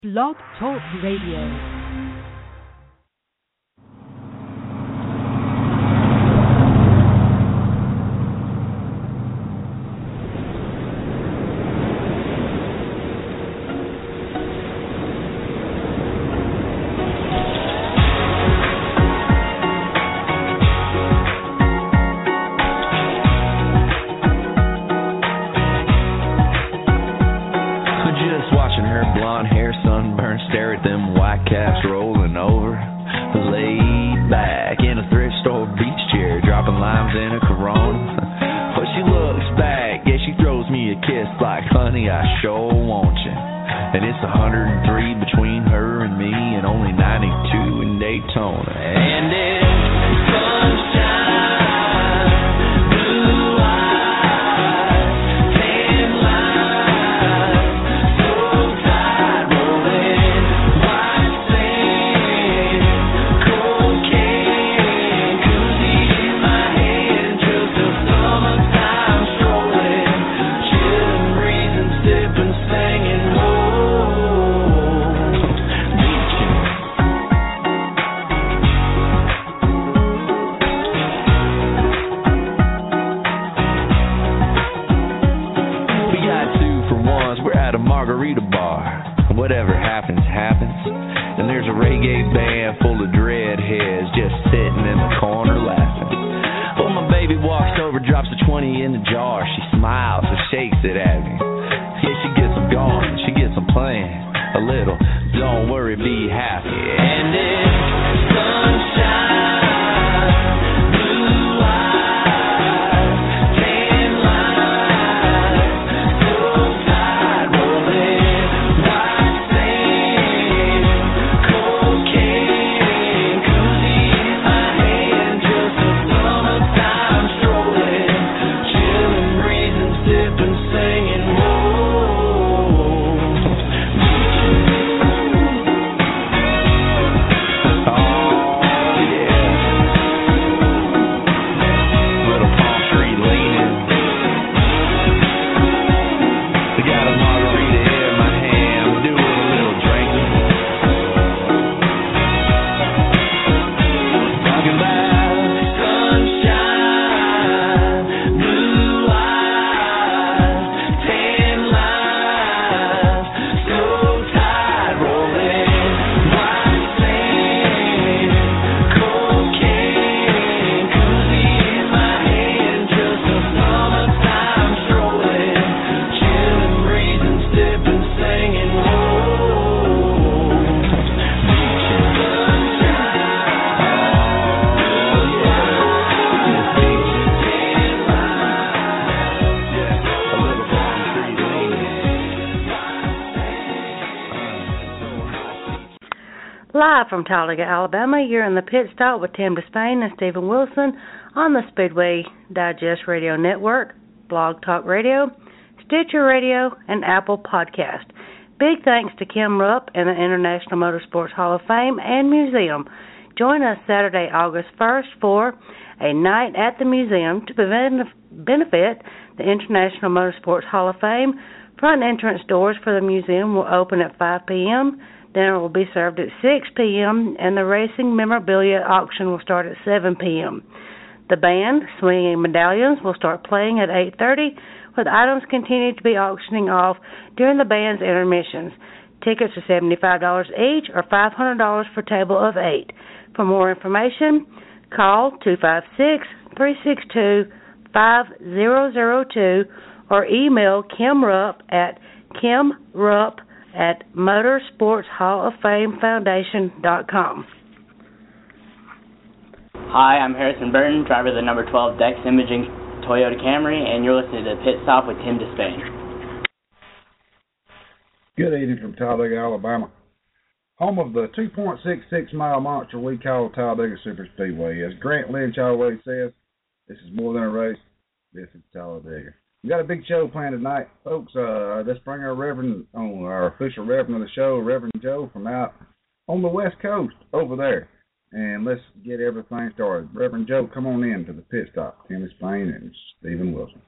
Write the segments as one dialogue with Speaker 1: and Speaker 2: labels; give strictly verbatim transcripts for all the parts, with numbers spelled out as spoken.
Speaker 1: Blog Talk Radio.
Speaker 2: From Talladega, Alabama, you're in the pit stop with Tim Despain and Stephen Wilson on the Speedway Digest Radio Network, Blog Talk Radio, Stitcher Radio, and Apple Podcast. Big thanks to Kim Rupp and the International Motorsports Hall of Fame and Museum. Join us Saturday, August first for a night at the museum to benefit the International Motorsports Hall of Fame. Front entrance doors for the museum will open at five p.m., Dinner will be served at six p.m., and the racing memorabilia auction will start at seven p.m. The band, Swinging Medallions, will start playing at eight thirty, with items continuing to be auctioning off during the band's intermissions. Tickets are seventy-five dollars each, or five hundred dollars for a table of eight. For more information, call two five six, three six two, five zero zero two or email Kim Rupp at kimrupp at motorsports hall of fame foundation dot com.
Speaker 3: Hi, I'm Harrison Burton, driver of the number twelve Dex Imaging Toyota Camry, and you're listening to Pit Stop with Tim Despain.
Speaker 4: Good evening from Talladega, Alabama, home of the two point six six mile monster we call Talladega Superspeedway. As Grant Lynch always says, this is more than a race, this is Talladega. We got a big show planned tonight, folks. Uh, let's bring our Reverend, on our official Reverend of the show, Reverend Joe, from out on the West Coast over there. And let's get everything started. Reverend Joe, come on in to the pit stop. Tim Despain and Stephen Wilson.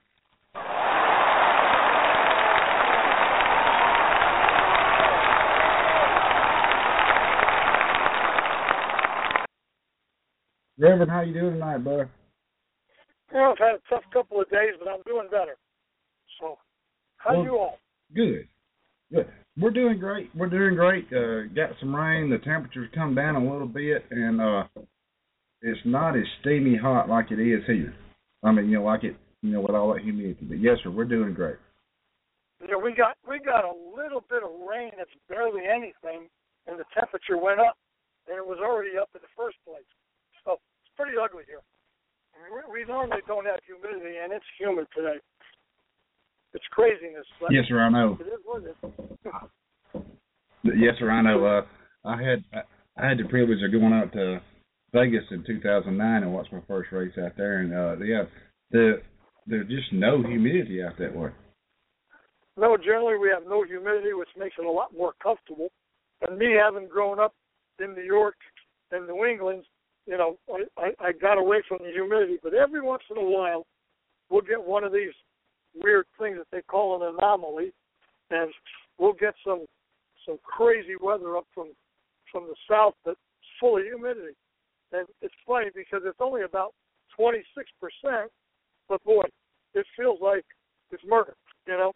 Speaker 4: Reverend, how you doing tonight, bud?
Speaker 5: Well, I've had a tough couple of days, but I'm doing better. So, how
Speaker 4: well,
Speaker 5: you all?
Speaker 4: Good. Good. We're doing great. We're doing great. Uh, got some rain. The temperature's come down a little bit, and uh, it's not as steamy hot like it is here. I mean, you know, like it, you know, with all that humidity. But yes, sir, we're doing great.
Speaker 5: Yeah, we got we got a little bit of rain that's barely anything, and the temperature went up, and it was already up in the first place. So it's pretty ugly here. We, we normally don't have humidity, and it's humid today. It's craziness. But
Speaker 4: yes, sir, I know.
Speaker 5: It is what it is.
Speaker 4: Yes, sir, I know. Uh, I had I had the privilege of going out to Vegas in two thousand nine and watched my first race out there, and uh, yeah, the there's just no humidity out that way.
Speaker 5: No, generally we have no humidity, which makes it a lot more comfortable. And me having grown up in New York and New England, you know, I, I, I got away from the humidity. But every once in a while, we'll get one of these weird things that they call an anomaly, and we'll get some some crazy weather up from from the south that's full of humidity. And it's funny because it's only about twenty-six percent, but boy, it feels like it's murder, you know?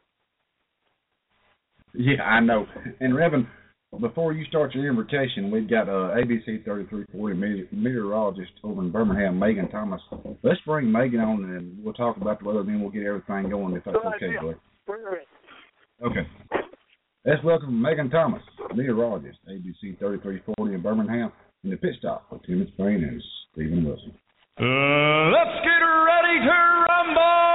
Speaker 4: Yeah, I know. And Reverend, before you start your invitation, we've got uh, A B C thirty-three forty meteorologist over in Birmingham, Megan Thomas. Let's bring Megan on, and we'll talk about the weather, then we'll get everything going, if that's okay, Blake. Okay. Let's welcome Megan Thomas, meteorologist, A B C thirty-three forty in Birmingham, in the pit stop with Tim Disspain and Stephen Wilson.
Speaker 6: Uh, let's get ready to rumble!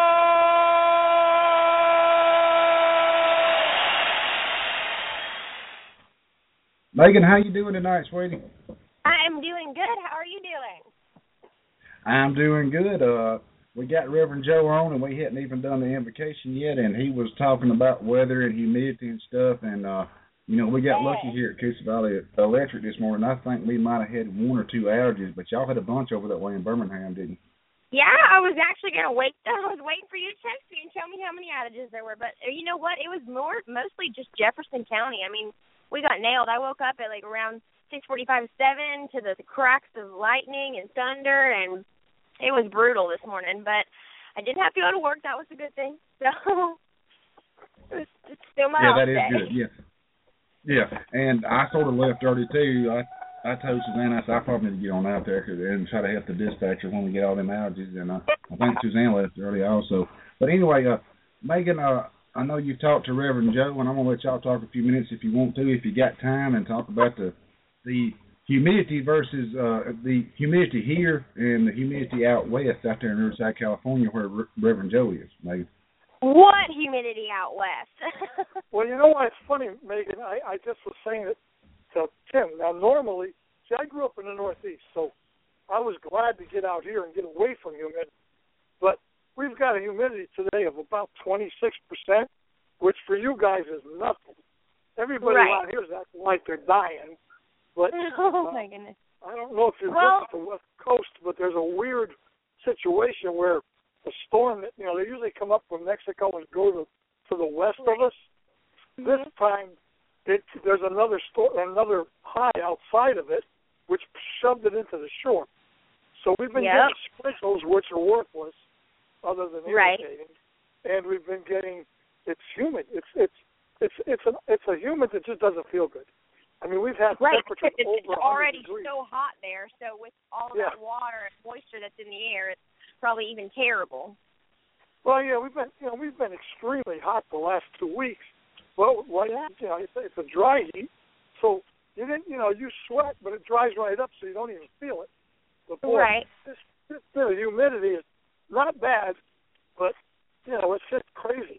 Speaker 4: Megan, how you doing tonight, sweetie?
Speaker 7: I'm doing good. How are you doing?
Speaker 4: I'm doing good. Uh, we got Reverend Joe on, and we hadn't even done the invocation yet, and he was talking about weather and humidity and stuff, and, uh, you know, we got
Speaker 7: yeah.
Speaker 4: lucky here at Coosa Valley Electric this morning. I think we might have had one or two outages, but y'all had a bunch over that way in Birmingham, didn't you?
Speaker 7: Yeah, I was actually going to wait. I was waiting for you to text me and tell me how many outages there were, but you know what? It was more mostly just Jefferson County. I mean, we got nailed. I woke up at like around six forty-five, seven to the cracks of lightning and thunder, and it was brutal this morning. But I didn't have to go to work. That was a good thing. So it's, it's still my
Speaker 4: yeah,
Speaker 7: off
Speaker 4: that is
Speaker 7: day.
Speaker 4: good. Yeah, yeah. And I sort of left early too. I I told Suzanne, I said I probably need to get on out there and try to help the dispatcher when we get all them outages. And uh, I think Suzanne left early also. But anyway, uh, Megan. Uh, I know you've talked to Reverend Joe, and I'm going to let y'all talk a few minutes if you want to, if you got time, and talk about the the humidity versus uh, the humidity here and the humidity out west, out there in Riverside, California, where Re- Reverend Joe is, Megan.
Speaker 7: What humidity out west?
Speaker 5: Well, you know what? It's funny, Megan. I, I just was saying it to Tim. Now, normally, see, I grew up in the Northeast, so I was glad to get out here and get away from humidity. But we've got a humidity today of about twenty-six percent, which for you guys is nothing. Everybody
Speaker 7: right.
Speaker 5: around here is acting like they're dying. But
Speaker 7: oh,
Speaker 5: uh,
Speaker 7: my goodness.
Speaker 5: I don't know if you're
Speaker 7: well,
Speaker 5: just at the West Coast, but there's a weird situation where a storm that, you know, they usually come up from Mexico and go to, to the west of us. Mm-hmm. This time, it, there's another storm, another high outside of it, which shoved it into the shore. So we've been
Speaker 7: yep.
Speaker 5: getting sprinkles, which are worthless, other than irritating,
Speaker 7: right.
Speaker 5: and we've been getting. It's humid. It's it's it's it's a it's a humid that just doesn't feel good. I mean, we've had
Speaker 7: right.
Speaker 5: temperatures
Speaker 7: it's,
Speaker 5: over
Speaker 7: it's already
Speaker 5: degrees.
Speaker 7: so hot there. So with all of
Speaker 5: yeah.
Speaker 7: that water and moisture that's in the air, it's probably even terrible.
Speaker 5: Well, yeah, we've been you know we've been extremely hot the last two weeks. Well, well yeah. you know, it's, it's a dry heat, so you didn't you know you sweat, but it dries right up, so you don't even feel it. But boy,
Speaker 7: right.
Speaker 5: this, this bit of humidity is not bad, but you know it's just crazy.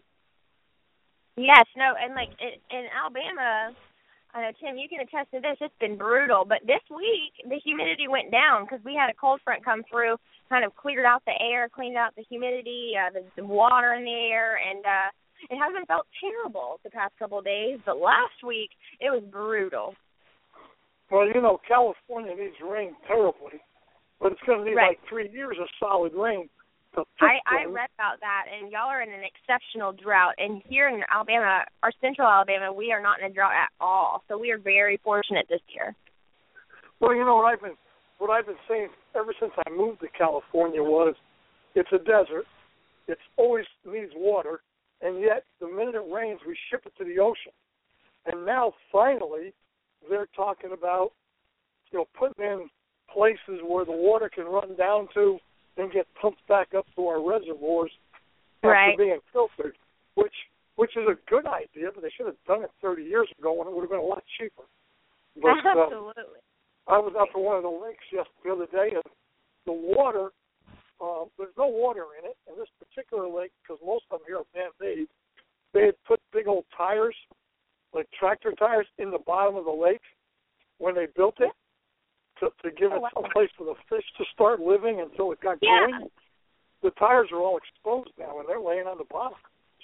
Speaker 7: Yes, no, and like in, in Alabama, I know Tim, you can attest to this. It's been brutal, but this week the humidity went down because we had a cold front come through, kind of cleared out the air, cleaned out the humidity, uh, the, the water in the air, and uh, it hasn't felt terrible the past couple of days. But last week it was brutal.
Speaker 5: Well, you know, California needs rain terribly, but it's going to need
Speaker 7: right.
Speaker 5: like three years of solid rain.
Speaker 7: I, I read about that, and y'all are in an exceptional drought. And here in Alabama, our central Alabama, we are not in a drought at all. So we are very fortunate this year.
Speaker 5: Well, you know what I've been what I've been saying ever since I moved to California was it's a desert. It always needs water, and yet the minute it rains, we ship it to the ocean. And now, finally, they're talking about, you know, putting in places where the water can run down to and get pumped back up to our reservoirs
Speaker 7: right.
Speaker 5: after being filtered, which which is a good idea, but they should have done it thirty years ago, and it would have been a lot cheaper. But,
Speaker 7: Absolutely.
Speaker 5: Uh, I was up at one of the lakes just the other day, and the water, uh, there's no water in it. In this particular lake, because most of them here are man-made, they had put big old tires, like tractor tires, in the bottom of the lake when they built it to, to give
Speaker 7: oh,
Speaker 5: it
Speaker 7: wow.
Speaker 5: a place for the fish to start living until it got
Speaker 7: yeah.
Speaker 5: going. The tires are all exposed now, and they're laying on the bottom.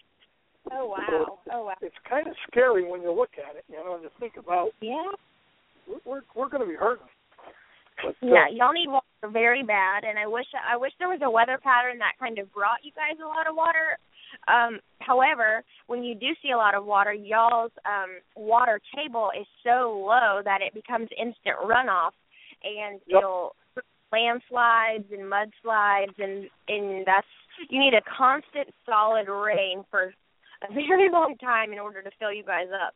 Speaker 7: Oh, wow.
Speaker 5: So
Speaker 7: oh, wow.
Speaker 5: It's kind of scary when you look at it, you know, and you think about,
Speaker 7: yeah.
Speaker 5: we're we're, we're going to be hurting. But,
Speaker 7: yeah,
Speaker 5: uh,
Speaker 7: y'all need water very bad, and I wish I wish there was a weather pattern that kind of brought you guys a lot of water. Um, however, when you do see a lot of water, y'all's um, water table is so low that it becomes instant runoff, and
Speaker 5: yep.
Speaker 7: it'll landslides and mudslides, and and that's you need a constant solid rain for a very long time in order to fill you guys up.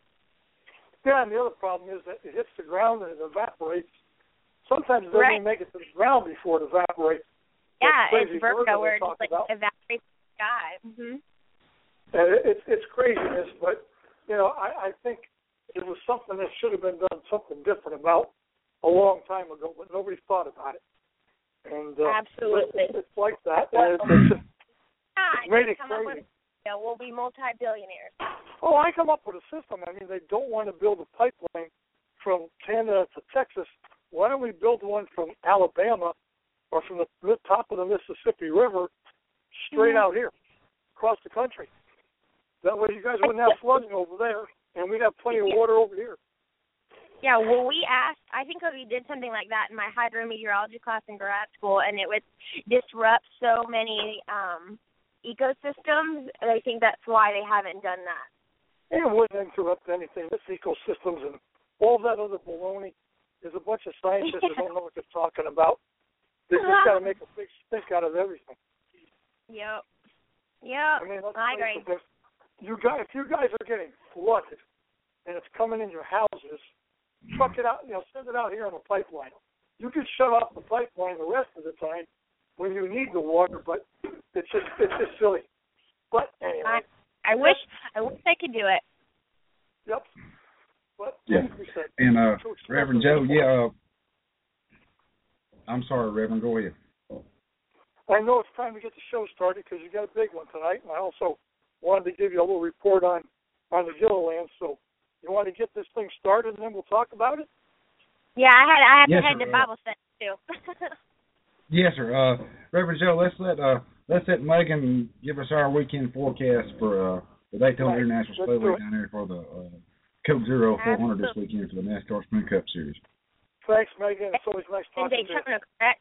Speaker 5: Yeah, and the other problem is that it hits the ground and it evaporates. Sometimes it doesn't
Speaker 7: right.
Speaker 5: even make it to the ground before it evaporates.
Speaker 7: Yeah,
Speaker 5: That
Speaker 7: it's Virgo where it just like
Speaker 5: about.
Speaker 7: evaporates the sky. Mm-hmm.
Speaker 5: And it, it's it's craziness, but you know I, I think it was something that should have been done something different about a long time ago, but nobody thought about it. And uh,
Speaker 7: absolutely,
Speaker 5: it's, it's like that. And it's, it's just
Speaker 7: yeah,
Speaker 5: it's made it
Speaker 7: come
Speaker 5: crazy.
Speaker 7: Up with, you know, we'll be multi-billionaires.
Speaker 5: Oh, I come up with a system. I mean, they don't want to build a pipeline from Canada to Texas. Why don't we build one from Alabama or from the top of the Mississippi River straight mm-hmm. out here, across the country? That way you guys wouldn't have flooding over there, and we'd have plenty of water over here.
Speaker 7: Yeah, well, we asked, I think we did something like that in my hydrometeorology class in grad school, and it would disrupt so many um, ecosystems, and I think that's why they haven't done that.
Speaker 5: It wouldn't interrupt anything. This ecosystems and all that other baloney is a bunch of scientists who don't know what they're talking about. They just got to make a big stink out of everything.
Speaker 7: Yep. Yep.
Speaker 5: I mean,
Speaker 7: I agree.
Speaker 5: You guys, if you guys are getting flooded and it's coming in your houses, truck it out, you know, send it out here on a pipeline. You can shut off the pipeline the rest of the time when you need the water, but it's just it's just silly. But anyway,
Speaker 7: I, I wish I wish I could do it.
Speaker 5: Yep. But
Speaker 4: yeah. And uh, Reverend Joe, yeah. Uh, I'm sorry, Reverend. Go ahead.
Speaker 5: I know it's time to get the show started because you got a big one tonight, and I also wanted to give you a little report on on the Gilliland. So you want to get this thing started, and then we'll talk about it?
Speaker 7: Yeah, I had I have
Speaker 4: yes,
Speaker 7: to head
Speaker 4: sir.
Speaker 7: to Bible study too.
Speaker 4: Yes, sir. Uh, Reverend Joe, let's let uh, let's let Megan give us our weekend forecast for uh, the Daytona
Speaker 5: right.
Speaker 4: International
Speaker 5: Let's
Speaker 4: Speedway down there for the uh, Coke Zero four hundred this weekend for the NASCAR Sprint Cup Series.
Speaker 5: Thanks, Megan. It's always nice
Speaker 7: in
Speaker 5: talking to you.
Speaker 7: Daytona, correct?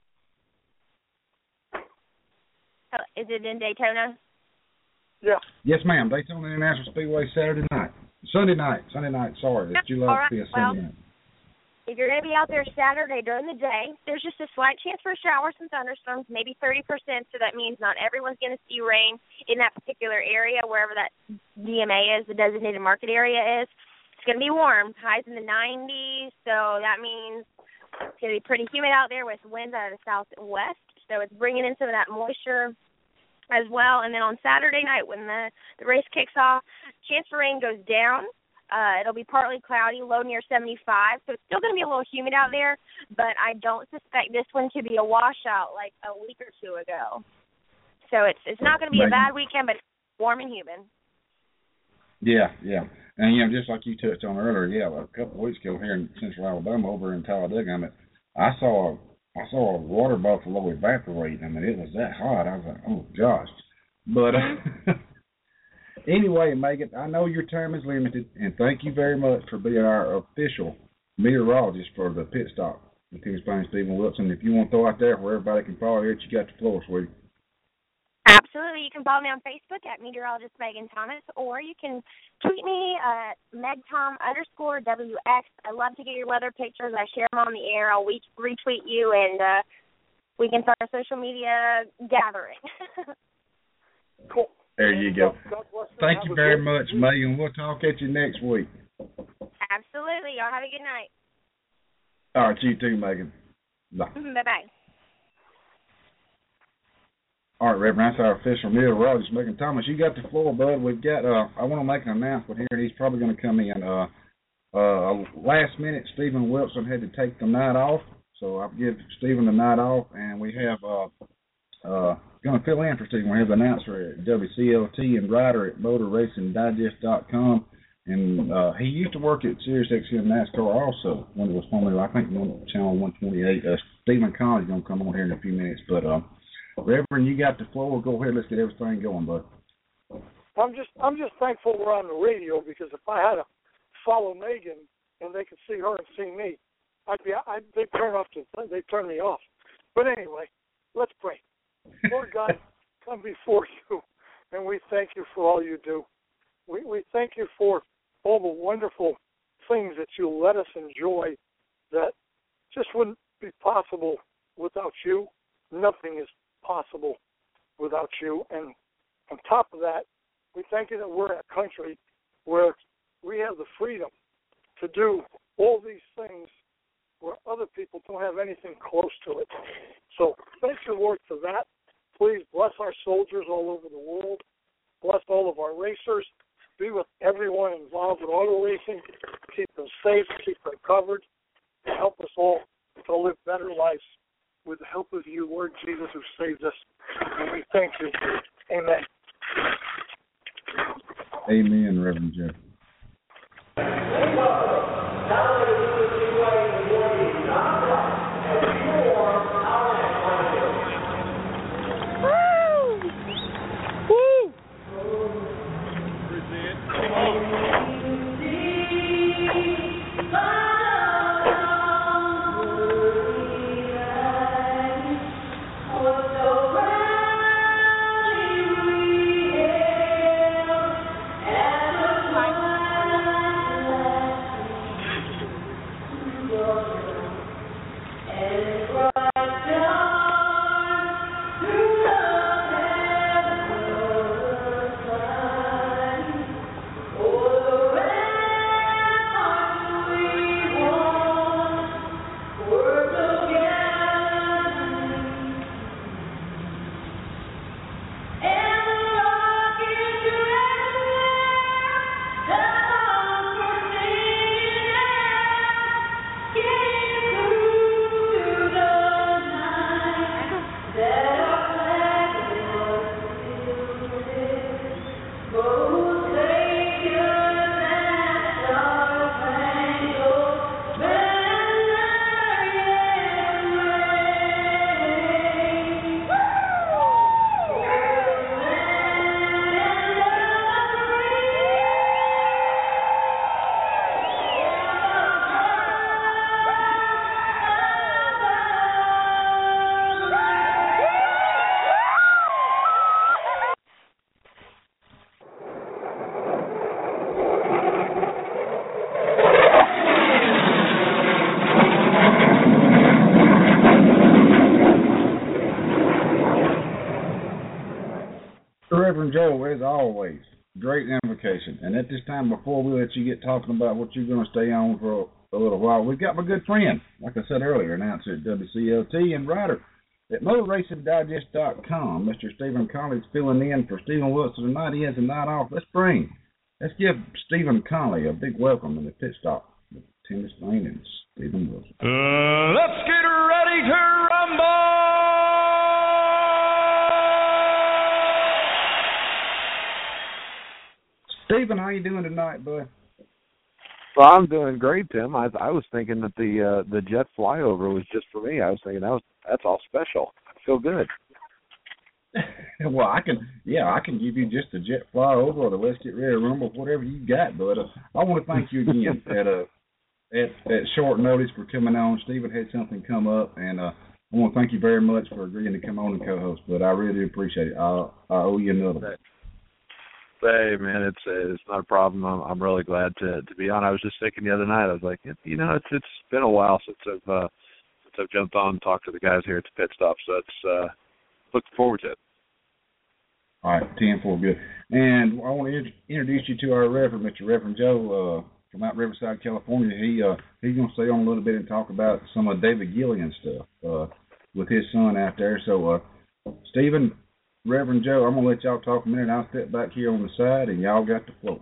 Speaker 7: Is it in Daytona?
Speaker 5: Yeah.
Speaker 4: Yes, ma'am. Daytona International Speedway Saturday night. Sunday night. Sunday night. Sorry. It's July
Speaker 7: All right.
Speaker 4: fifth,
Speaker 7: Well,
Speaker 4: Sunday night.
Speaker 7: if you're going to be out there Saturday during the day, there's just a slight chance for showers and thunderstorms, maybe thirty percent, so that means not everyone's going to see rain in that particular area, wherever that D M A is, the designated market area is. It's going to be warm, highs in the nineties, so that means it's going to be pretty humid out there with winds out of the southwest, so it's bringing in some of that moisture as well. And then on Saturday night when the, the race kicks off, chance for rain goes down. Uh, it'll be partly cloudy, low near seventy-five, so it's still going to be a little humid out there, but I don't suspect this one to be a washout like a week or two ago. So it's it's not going to be a bad weekend, but it's warm and humid.
Speaker 4: Yeah, yeah. And, you know, just like you touched on earlier, yeah, a couple of weeks ago here in central Alabama over in Talladega, I mean, I saw a, I saw a water buffalo evaporate. I mean, it was that hot. I was like, oh, gosh. But uh, anyway, Megan, I know your time is limited, and thank you very much for being our official meteorologist for the pit stop with Tim Spain and Stephen Wilson. If you want to throw out there where everybody can follow it, you got the floor, sweetie.
Speaker 7: absolutely. You can follow me on Facebook at meteorologist Megan Thomas, or you can tweet me at megtom underscore W X. I love to get your weather pictures. I share them on the air. I'll re- retweet you, and uh, we can start a social media gathering.
Speaker 5: Cool.
Speaker 4: There you go. Thank you very much, Megan. We'll talk at you next week.
Speaker 7: Absolutely. Y'all have a good night.
Speaker 4: All right, you too, Megan. Bye.
Speaker 7: Bye-bye.
Speaker 4: All right, Reverend, that's our official meteorologist, Megan Thomas. You got the floor, bud. We've got, uh, I want to make an announcement here. He's probably going to come in. Uh, uh, last minute, Stephen Wilson had to take the night off, so I'll give Stephen the night off, and we have, uh, uh, going to fill in for Stephen. We have the announcer at W C L T and writer at motor racing digest dot com. And uh, he used to work at Sirius X M NASCAR also when it was formerly, I think, on Channel one twenty-eight. Uh, Stephen Conley is going to come on here in a few minutes. But, uh, Reverend, you got the floor. Go ahead. Let's get everything going, bud.
Speaker 5: I'm just I'm just thankful we're on the radio, because if I had to follow Megan and they could see her and see me, I'd be I'd, they'd turn off the they'd turn me off. But anyway, let's pray. Lord God, come before you, and we thank you for all you do. We we thank you for all the wonderful things that you let us enjoy that just wouldn't be possible without you. Nothing is possible without you. And on top of that, we thank you that we're in a country where we have the freedom to do all these things where other people don't have anything close to it. So thank you, Lord, for that. Please bless our soldiers all over the world. Bless all of our racers. Be with everyone involved in auto racing. Keep them safe, keep them covered, and help us all to live better lives with the help of you, Lord Jesus, who saved us. And we thank you. Amen.
Speaker 4: Amen, Reverend Jeff. Reverend Joel, as always, great invocation. And at this time, before we let you get talking about what you're going to stay on for a, a little while, we've got my good friend, like I said earlier, announcer at W C L T and writer at motor racing digest dot com. Mister Stephen Conley's filling in for Stephen Wilson tonight. He has a night off. Let's bring, let's give Stephen Conley a big welcome in the pit stop with Tim Disspain and Stephen Wilson.
Speaker 6: Uh, let's get ready to rumble!
Speaker 4: Stephen, how you doing tonight, bud?
Speaker 8: Well, I'm doing great, Tim. I I was thinking that the uh, the jet flyover was just for me. I was thinking that was that's all special. I feel good.
Speaker 4: Well, I can, yeah, I can give you just a jet flyover or the Let's Get Ready to Rumble, whatever you got, bud. Uh, I want to thank you again at a at at short notice for coming on. Stephen had something come up, and uh, I want to thank you very much for agreeing to come on and co-host, but I really do appreciate it. I, I owe you another one.
Speaker 8: Hey, man, it's it's not a problem. I'm, I'm really glad to to be on. I was just thinking the other night. I was like, you know, it's it's been a while since I've uh, since I've jumped on and talked to the guys here at the Pit Stop. So it's uh, looking forward to it.
Speaker 4: All right, ten four, good. And I want to in- introduce you to our Reverend, Mister Reverend Joe uh, from out Riverside, California. He uh, he's going to stay on a little bit and talk about some of David Gillian stuff uh, with his son out there. So, uh, Stephen, Reverend Joe, I'm going to let y'all talk a minute, and I'll step back here on the side, and y'all got the floor.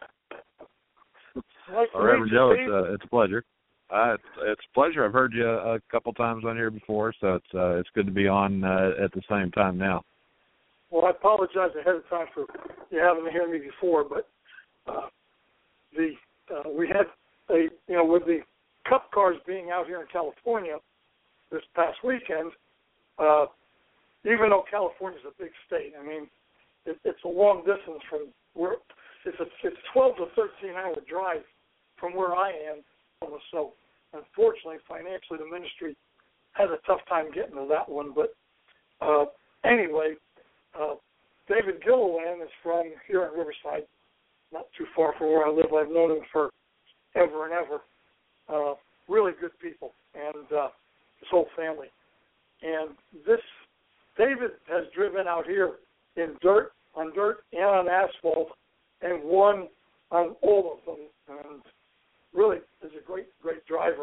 Speaker 5: Nice
Speaker 8: well, Reverend Joe, it's a, it's a pleasure. Uh, it's, it's a pleasure. I've heard you a couple times on here before, so it's uh, it's good to be on uh, at the same time now.
Speaker 5: Well, I apologize ahead of time for you having to hear me before, but uh, the uh, we had a, you know, with the Cup cars being out here in California this past weekend, uh, even though California's a big state, I mean, it, it's a long distance from where, it's a it's twelve to thirteen hour drive from where I am. So, unfortunately, financially, the ministry has a tough time getting to that one. But uh, anyway, uh, David Gilliland is from here in Riverside, not too far from where I live. I've known him for ever and ever. Uh, really good people, and uh, his whole family. And this, David has driven out here in dirt, on dirt, and on asphalt, and won on all of them. And really is a great, great driver.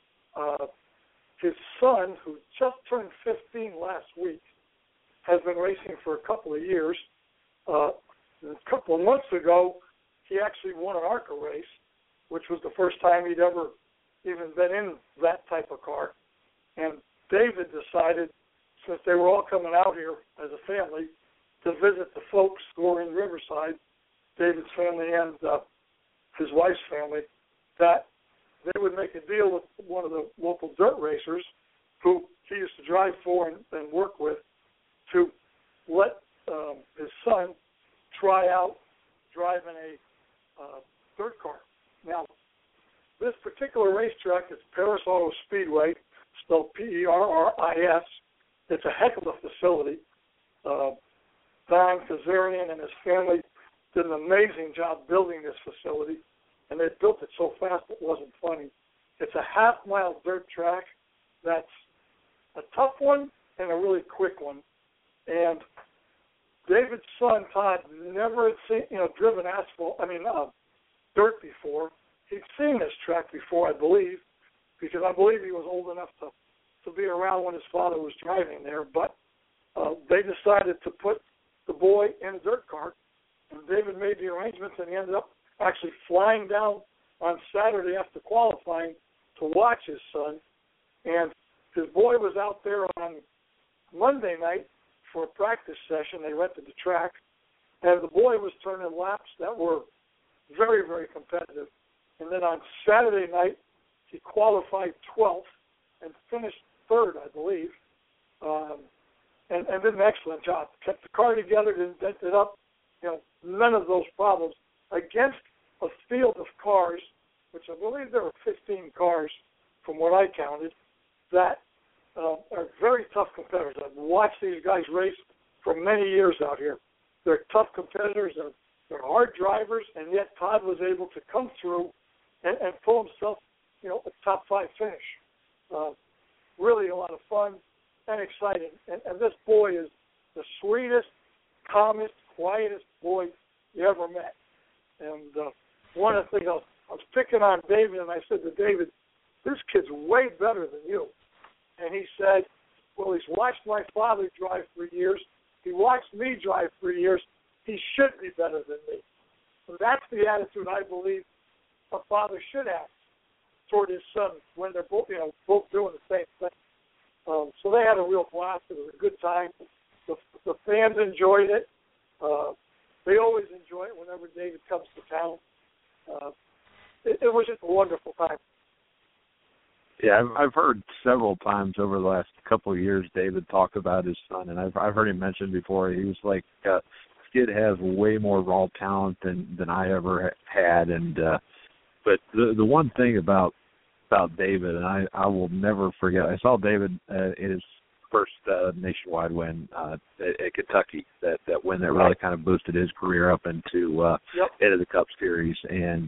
Speaker 5: Uh, his son, who just turned fifteen last week, has been racing for a couple of years. Uh, a couple of months ago, he actually won an ARCA race, which was the first time he'd ever even been in that type of car. And David decided, since they were all coming out here as a family, to visit the folks who are in Riverside, David's family and uh, his wife's family, that they would make a deal with one of the local dirt racers who he used to drive for and, and work with to let um, his son try out driving a uh, dirt car. Now, this particular racetrack is Perris Auto Speedway, spelled P E R R I S. It's a heck of a facility. Uh, Don Kazarian and his family did an amazing job building this facility, and they built it so fast it wasn't funny. It's a half-mile dirt track that's a tough one and a really quick one. And David's son, Todd, never had seen, you know, driven asphalt, I mean, uh, dirt before. He'd seen this track before, I believe, because I believe he was old enough to, to be around when his father was driving there. But uh, they decided to put the boy in a dirt car, and David made the arrangements, and he ended up actually flying down on Saturday after qualifying to watch his son. And his boy was out there on Monday night for a practice session. They rented the track, and the boy was turning laps that were very, very competitive. And then on Saturday night, he qualified twelfth and finished third, I believe, um, and, and did an excellent job. Kept the car together, didn't dent it up, you know, none of those problems. Against a field of cars, which I believe there were fifteen cars from what I counted, that uh, are very tough competitors. I've watched these guys race for many years out here. They're tough competitors, they're, they're hard drivers, and yet Todd was able to come through and, and pull himself, you know, a top five finish. Uh, really a lot of fun and exciting. And, and this boy is the sweetest, calmest, quietest boy you ever met. And uh, one of the things I was, I was picking on David, and I said to David, this kid's way better than you. And he said, well, he's watched my father drive for years. He watched me drive for years. He should be better than me. And that's the attitude I believe a father should have toward his son when they're both, you know, both doing the same thing. Um, so they had a real blast. It was a good time. The, the fans enjoyed it. Uh, they always enjoy it whenever David comes to town. Uh, it, it was just a wonderful time.
Speaker 8: Yeah, I've, I've heard several times over the last couple of years David talk about his son, and I've I've heard him mention before. He was like, uh, this kid has way more raw talent than than I ever ha- had, and uh, but the the one thing about about David, and I, I will never forget. I saw David uh, in his first uh, nationwide win uh, at, at Kentucky. That that win that really kind of boosted his career up into uh,
Speaker 5: yep.
Speaker 8: into the Cup Series. And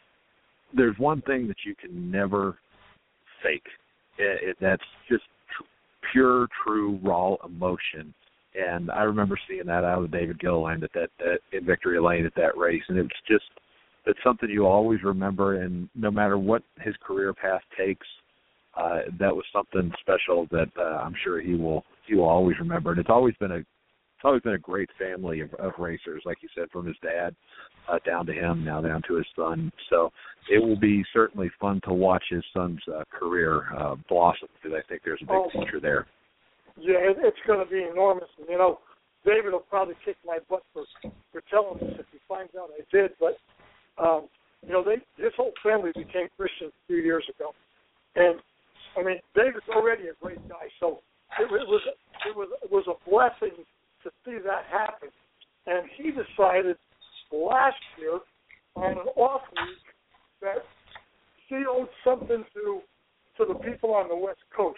Speaker 8: there's one thing that you can never fake. It, it, that's just tr- pure, true, raw emotion. And I remember seeing that out of David Gilliland at that, that in Victory Lane at that race, and it's just it's something you always remember. And no matter what his career path takes, uh, that was something special that uh, I'm sure he will he will always remember. And it's always been a it's always been a great family of, of racers, like you said, from his dad uh, down to him, now down to his son. So it will be certainly fun to watch his son's uh, career uh, blossom, because I think there's a big
Speaker 5: oh.
Speaker 8: future there.
Speaker 5: Yeah, it, it's going to be enormous. And, you know, David will probably kick my butt for, for telling this if he finds out I did. But, um, you know, they his whole family became Christian a few years ago. And, I mean, David's already a great guy. So it, it, was, it, was, it was a blessing to see that happen. And he decided last year on an off week that he owed something to to the people on the West Coast.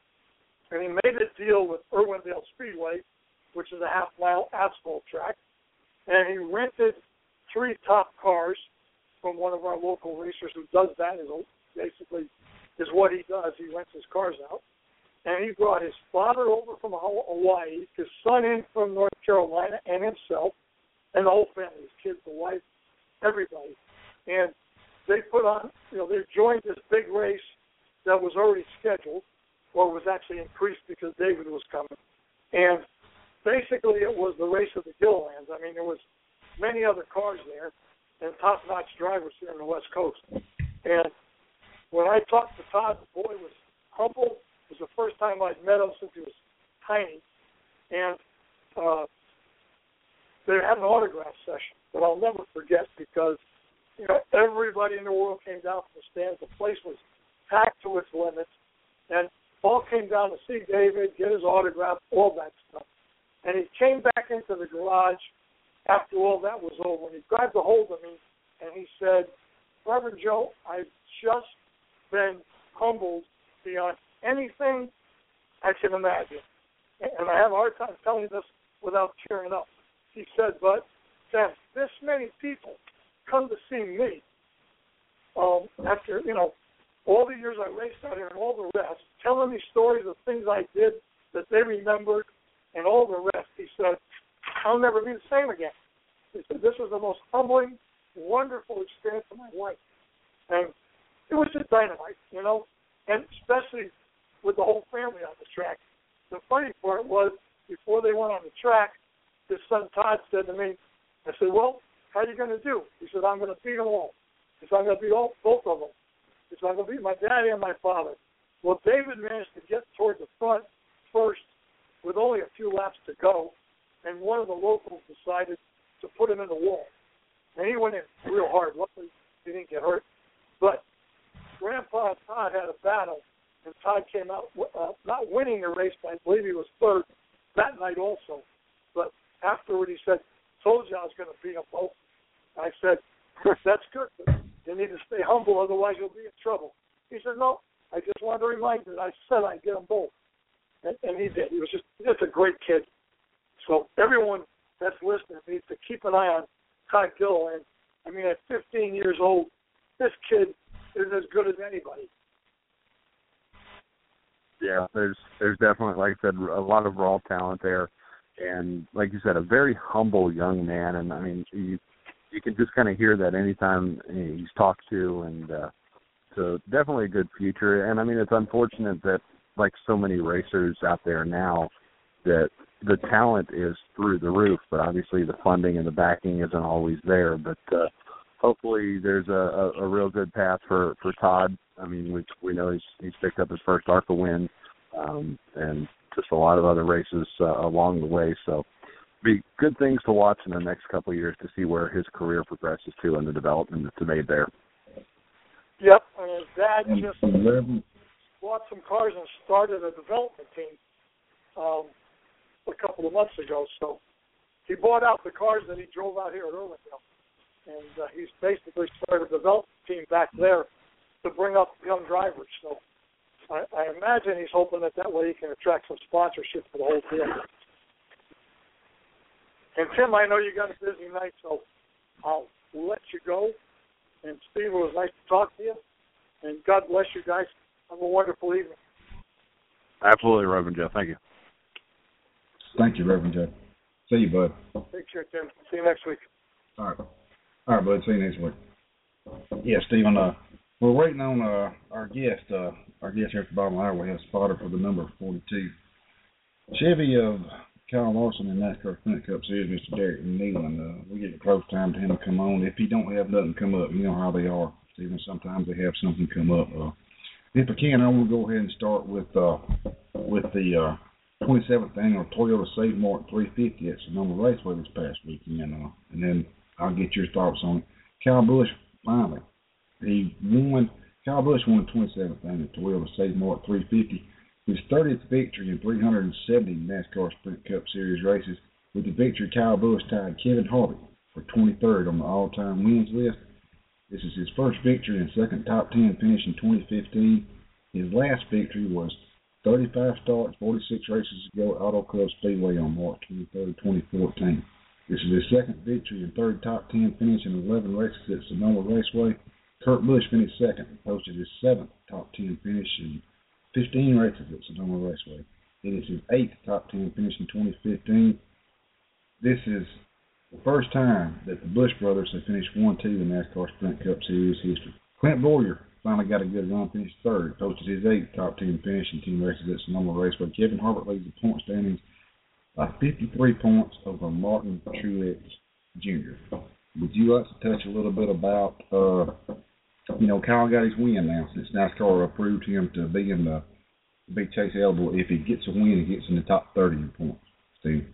Speaker 5: And he made a deal with Irwindale Speedway, which is a half-mile asphalt track, and he rented three top cars from one of our local racers who does that, is basically is what he does. He rents his cars out. And he brought his father over from Hawaii, his son in from North Carolina, and himself, and the whole family, his kids, the wife, everybody. And they put on, you know, they joined this big race that was already scheduled, or was actually increased because David was coming. And basically it was the race of the Gillilands. I mean, there was many other cars there and top-notch drivers here on the West Coast. And when I talked to Todd, the boy was humble. It was the first time I'd met him since he was tiny. And uh, they had an autograph session that I'll never forget, because, you know, everybody in the world came down from the stands. The place was packed to its limits. And all came down to see David, get his autograph, all that stuff. And he came back into the garage after all that was over, and he grabbed a hold of me, and he said, Reverend Joe, I've just been humbled beyond anything I can imagine. And I have a hard time telling this without tearing up. He said, but then this many people come to see me um, after, you know, all the years I raced out here and all the rest, telling me stories of things I did that they remembered and all the rest. He said, I'll never be the same again. He said, this was the most humbling, wonderful experience of my life. And it was just dynamite, you know, and especially with the whole family on the track. The funny part was, before they went on the track, his son Todd said to me, I said, well, how are you going to do? He said, I'm going to beat them all. He said, I'm going to beat all, both of them. He said, I'm going to beat my daddy and my father. Well, David managed to get toward the front first with only a few laps to go, and one of the locals decided to put him in the wall. And he went in real hard. Luckily, he didn't get hurt. But Grandpa and Todd had a battle, and Todd came out uh, not winning the race, but I believe he was third that night also. But afterward, he said, told you I was going to beat them both. I said, that's good. You need to stay humble, otherwise you'll be in trouble. He said, no, I just wanted to remind you that I said I'd get them both. And, and he did. He was just, just a great kid. So everyone that's listening needs to keep an eye on Todd Gilliland. I mean, at fifteen years old, this kid is as good as anybody.
Speaker 8: Yeah, there's there's definitely, like I said, a lot of raw talent there. And like you said, a very humble young man. And, I mean, you, you can just kind of hear that anytime he's talked to. And uh, so definitely a good future. And, I mean, it's unfortunate that, like so many racers out there now, that the talent is through the roof, but obviously the funding and the backing isn't always there. But uh, hopefully there's a, a, a real good path for, for Todd. I mean, we we know he's he's picked up his first ARCA win, um, and just a lot of other races uh, along the way. So be good things to watch in the next couple of years to see where his career progresses to and the development that's made there.
Speaker 5: Yep, and his dad just bought some cars and started a development team um, a couple of months ago. So he bought out the cars that he drove out here at Irwindale, and uh, he's basically started a development team back there. to bring up young drivers. So I, I imagine he's hoping that that way he can attract some sponsorship for the whole field. And Tim, I know you got a busy night, so I'll let you go. And Steve, it was nice to talk to you. And God bless you guys. Have a wonderful evening.
Speaker 8: Absolutely, Reverend Jeff. Thank you.
Speaker 4: Thank you, Reverend Jeff. See you, bud.
Speaker 5: Take care, Tim. See you next week.
Speaker 4: All right. All right, bud. See you next week. Yeah, Stephen, uh, we're waiting on uh, our guest. Uh, our guest here at the bottom of the hour. We have a spotter for the number forty-two. Chevy of Kyle Larson in NASCAR Sprint Cup Series, Mister Derek Nealon. Uh, we're getting close time to him to come on. If he don't have nothing come up, you know how they are, Stephen. Sometimes they have something come up. Uh, if I can, I want to go ahead and start with uh, with the uh, twenty-seventh annual Toyota Save Mart three fifty at Sonoma Raceway this past weekend, uh, and then I'll get your thoughts on it. Kyle Busch, finally, he won. Kyle Busch won the twenty-seventh annual Toyota Save Mart three fifty, his thirtieth victory in three hundred seventy NASCAR Sprint Cup Series races. With the victory, Kyle Busch tied Kevin Harvick for twenty-third on the all-time wins list. This is his first victory and second top ten finish in twenty fifteen. His last victory was thirty-five starts, forty-six races ago at Auto Club Speedway on March twenty-third, twenty fourteen. This is his second victory and third top ten finish in eleven races at Sonoma Raceway. Kurt Busch finished second and posted his seventh top ten finish in fifteen races at Sonoma Raceway. It is his eighth top ten finish in twenty fifteen. This is the first time that the Busch brothers have finished one two in NASCAR Sprint Cup Series history. Clint Bowyer finally got a good run, finished third, posted his eighth top ten finish in ten races at Sonoma Raceway. Kevin Harvick leads the point standings by fifty-three points over Martin Truex Junior Would you like to touch a little bit about, uh, you know, Kyle got his win now since NASCAR approved him to be in the be chase eligible. If he gets a win, he gets in the top thirty in points. Steve?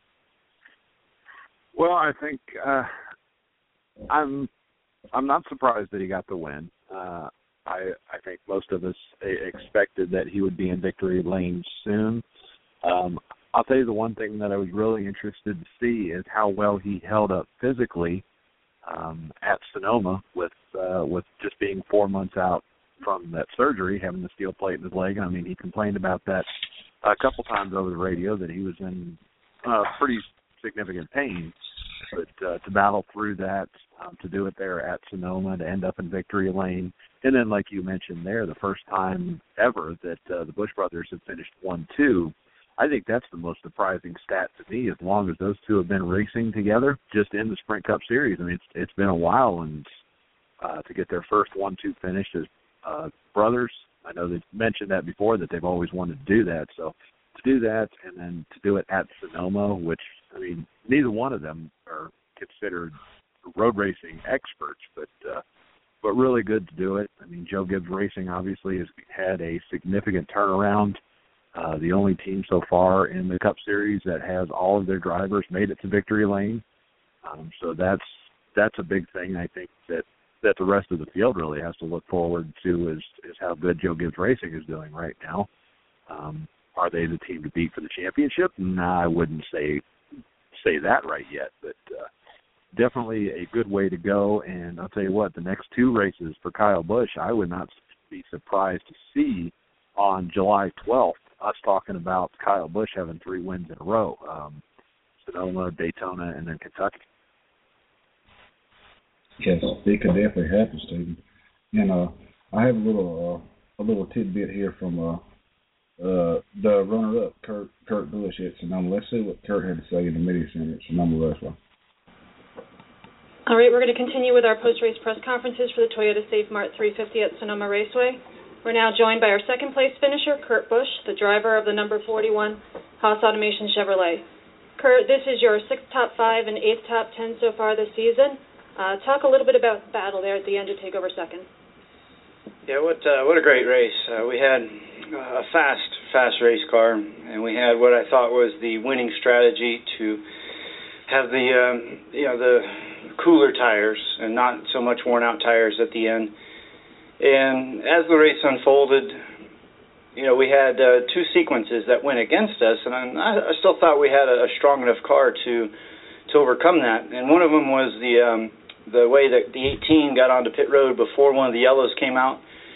Speaker 8: Well, I think uh, I'm I'm not surprised that he got the win. Uh, I I think most of us expected that he would be in victory lane soon. Um, I'll tell you the one thing that I was really interested to see is how well he held up physically um, at Sonoma with uh, with just being four months out from that surgery, having the steel plate in his leg. I mean, he complained about that a couple times over the radio, that he was in uh, pretty significant pain. But uh, to battle through that, um, to do it there at Sonoma, to end up in victory lane, and then like you mentioned there, the first time ever that uh, the Busch brothers have finished one two, I think that's the most surprising stat to me, as long as those two have been racing together just in the Sprint Cup Series. I mean, it's, it's been a while, and uh, to get their first one two finish as uh, brothers, I know they've mentioned that before, that they've always wanted to do that. So to do that and then to do it at Sonoma, which, I mean, neither one of them are considered road racing experts, but uh, but really good to do it. I mean, Joe Gibbs Racing obviously has had a significant turnaround. Uh, the only team so far in the Cup Series that has all of their drivers made it to victory lane. Um, so that's that's a big thing, I think, that, that the rest of the field really has to look forward to is, is how good Joe Gibbs Racing is doing right now. Um, are they the team to beat for the championship? Nah, I wouldn't say say that right yet, but uh, definitely a good way to go. And I'll tell you what, the next two races for Kyle Busch, I would not be surprised to see on July twelfth us talking about Kyle Busch having three wins in a row, um, Sonoma, Daytona, and then Kentucky.
Speaker 4: Yes, it could definitely happen, Stephen. And uh, I have a little uh, a little tidbit here from uh, uh, the runner-up, Kurt, Kurt Busch at Sonoma. Let's see what Kurt had to say in the media center at Sonoma Raceway.
Speaker 9: All right, we're going to continue with our post-race press conferences for the Toyota Save Mart three fifty at Sonoma Raceway. We're now joined by our second-place finisher, Kurt Busch, the driver of the number forty-one Haas Automation Chevrolet. Kurt, this is your sixth top five and eighth top ten so far this season. Uh, talk a little bit about the battle there at the end to take over second.
Speaker 10: Yeah, what uh, what a great race. Uh, we had a fast, fast race car, and we had what I thought was the winning strategy to have the um, you know the cooler tires and not so much worn-out tires at the end. And as the race unfolded, you know, we had uh, two sequences that went against us, and I, I still thought we had a, a strong enough car to to overcome that. And one of them was the um, the way that the eighteen got onto pit road before one of the yellows came out,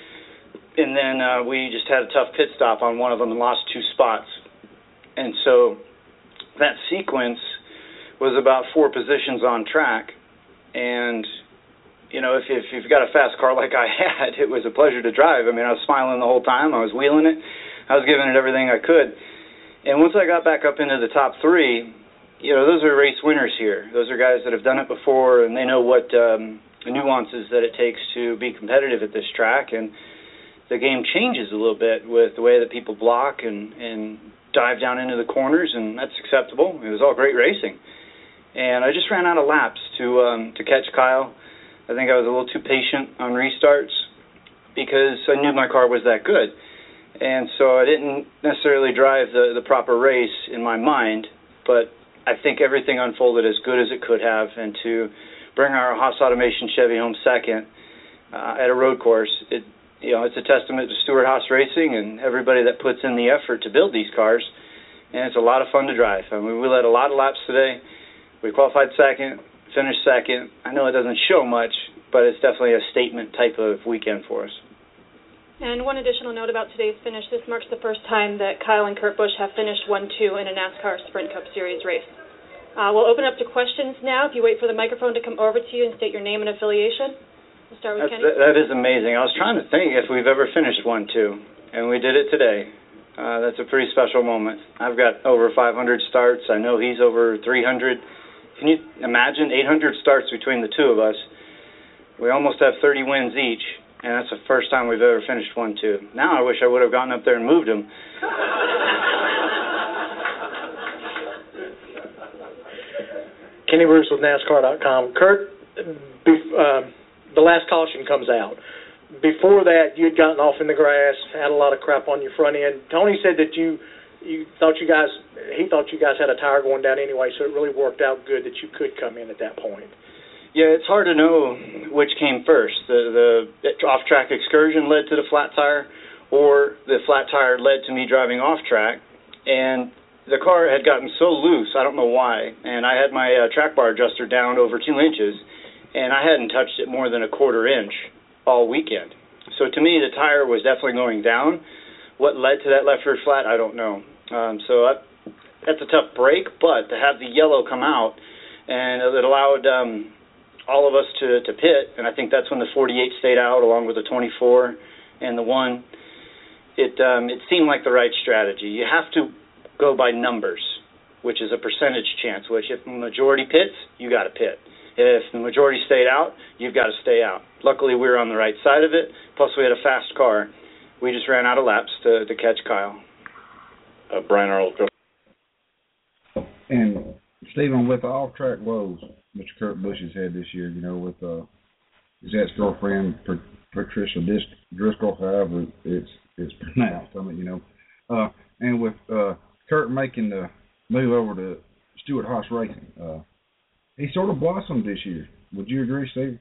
Speaker 10: and then uh, we just had a tough pit stop on one of them and lost two spots. And so that sequence was about four positions on track. And, you know, if, if you've got a fast car like I had, it was a pleasure to drive. I mean, I was smiling the whole time. I was wheeling it. I was giving it everything I could. And once I got back up into the top three, you know, those are race winners here. Those are guys that have done it before, and they know what um, the nuances that it takes to be competitive at this track. And the game changes a little bit with the way that people block and, and dive down into the corners, and that's acceptable. It was all great racing. And I just ran out of laps to um, to catch Kyle. I think I was a little too patient on restarts because I knew my car was that good. And so I didn't necessarily drive the, the proper race in my mind, but I think everything unfolded as good as it could have. And to bring our Haas Automation Chevy home second uh, at a road course, it you know it's a testament to Stewart Haas Racing and everybody that puts in the effort to build these cars. And it's a lot of fun to drive. I mean, we led a lot of laps today. We qualified second, finished second. I know it doesn't show much, but it's definitely a statement type of weekend for us.
Speaker 9: And one additional note about today's finish, this marks the first time that Kyle and Kurt Busch have finished one two in a NASCAR Sprint Cup Series race. Uh, we'll open up to questions now. If you wait for the microphone to come over to you and state your name and affiliation. We'll start with
Speaker 10: That's,
Speaker 9: Kenny.
Speaker 10: That is amazing. I was trying to think if we've ever finished one two, and we did it today. Uh, that's a pretty special moment. I've got over five hundred starts. I know he's over three hundred. Can you imagine eight hundred starts between the two of us? We almost have thirty wins each. And that's the first time we've ever finished one two. Now I wish I would have gotten up there and moved him.
Speaker 11: Kenny Bruce with NASCAR dot com. Kurt, bef- uh, the last caution comes out. Before that, you had gotten off in the grass, had a lot of crap on your front end. Tony said that you you thought you guys, he thought you guys had a tire going down anyway, so it really worked out good that you could come in at that point.
Speaker 10: Yeah, it's hard to know which came first. The, the off-track excursion led to the flat tire, or the flat tire led to me driving off-track. And the car had gotten so loose, I don't know why, and I had my uh, track bar adjuster down over two inches, and I hadn't touched it more than a quarter inch all weekend. So to me, the tire was definitely going down. What led to that left rear flat, I don't know. Um, so I, that's a tough break, but to have the yellow come out, and it allowed Um, all of us to, to pit, and I think that's when the forty-eight stayed out along with the twenty-four and the one. It um, it seemed like the right strategy. You have to go by numbers, which is a percentage chance, which if the majority pits, you got to pit. If the majority stayed out, you've got to stay out. Luckily, we were on the right side of it, plus we had a fast car. We just ran out of laps to, to catch Kyle.
Speaker 12: Uh, Brian Earl.
Speaker 4: And, Stephen, with the off-track woes Mister Kurt Busch has had this year, you know, with uh, his ex-girlfriend, Patricia Driscoll, however it's it's pronounced, I mean, you know, uh, and with uh, Kurt making the move over to Stewart Haas Racing, uh, he sort of blossomed this year. Would you agree, Steve?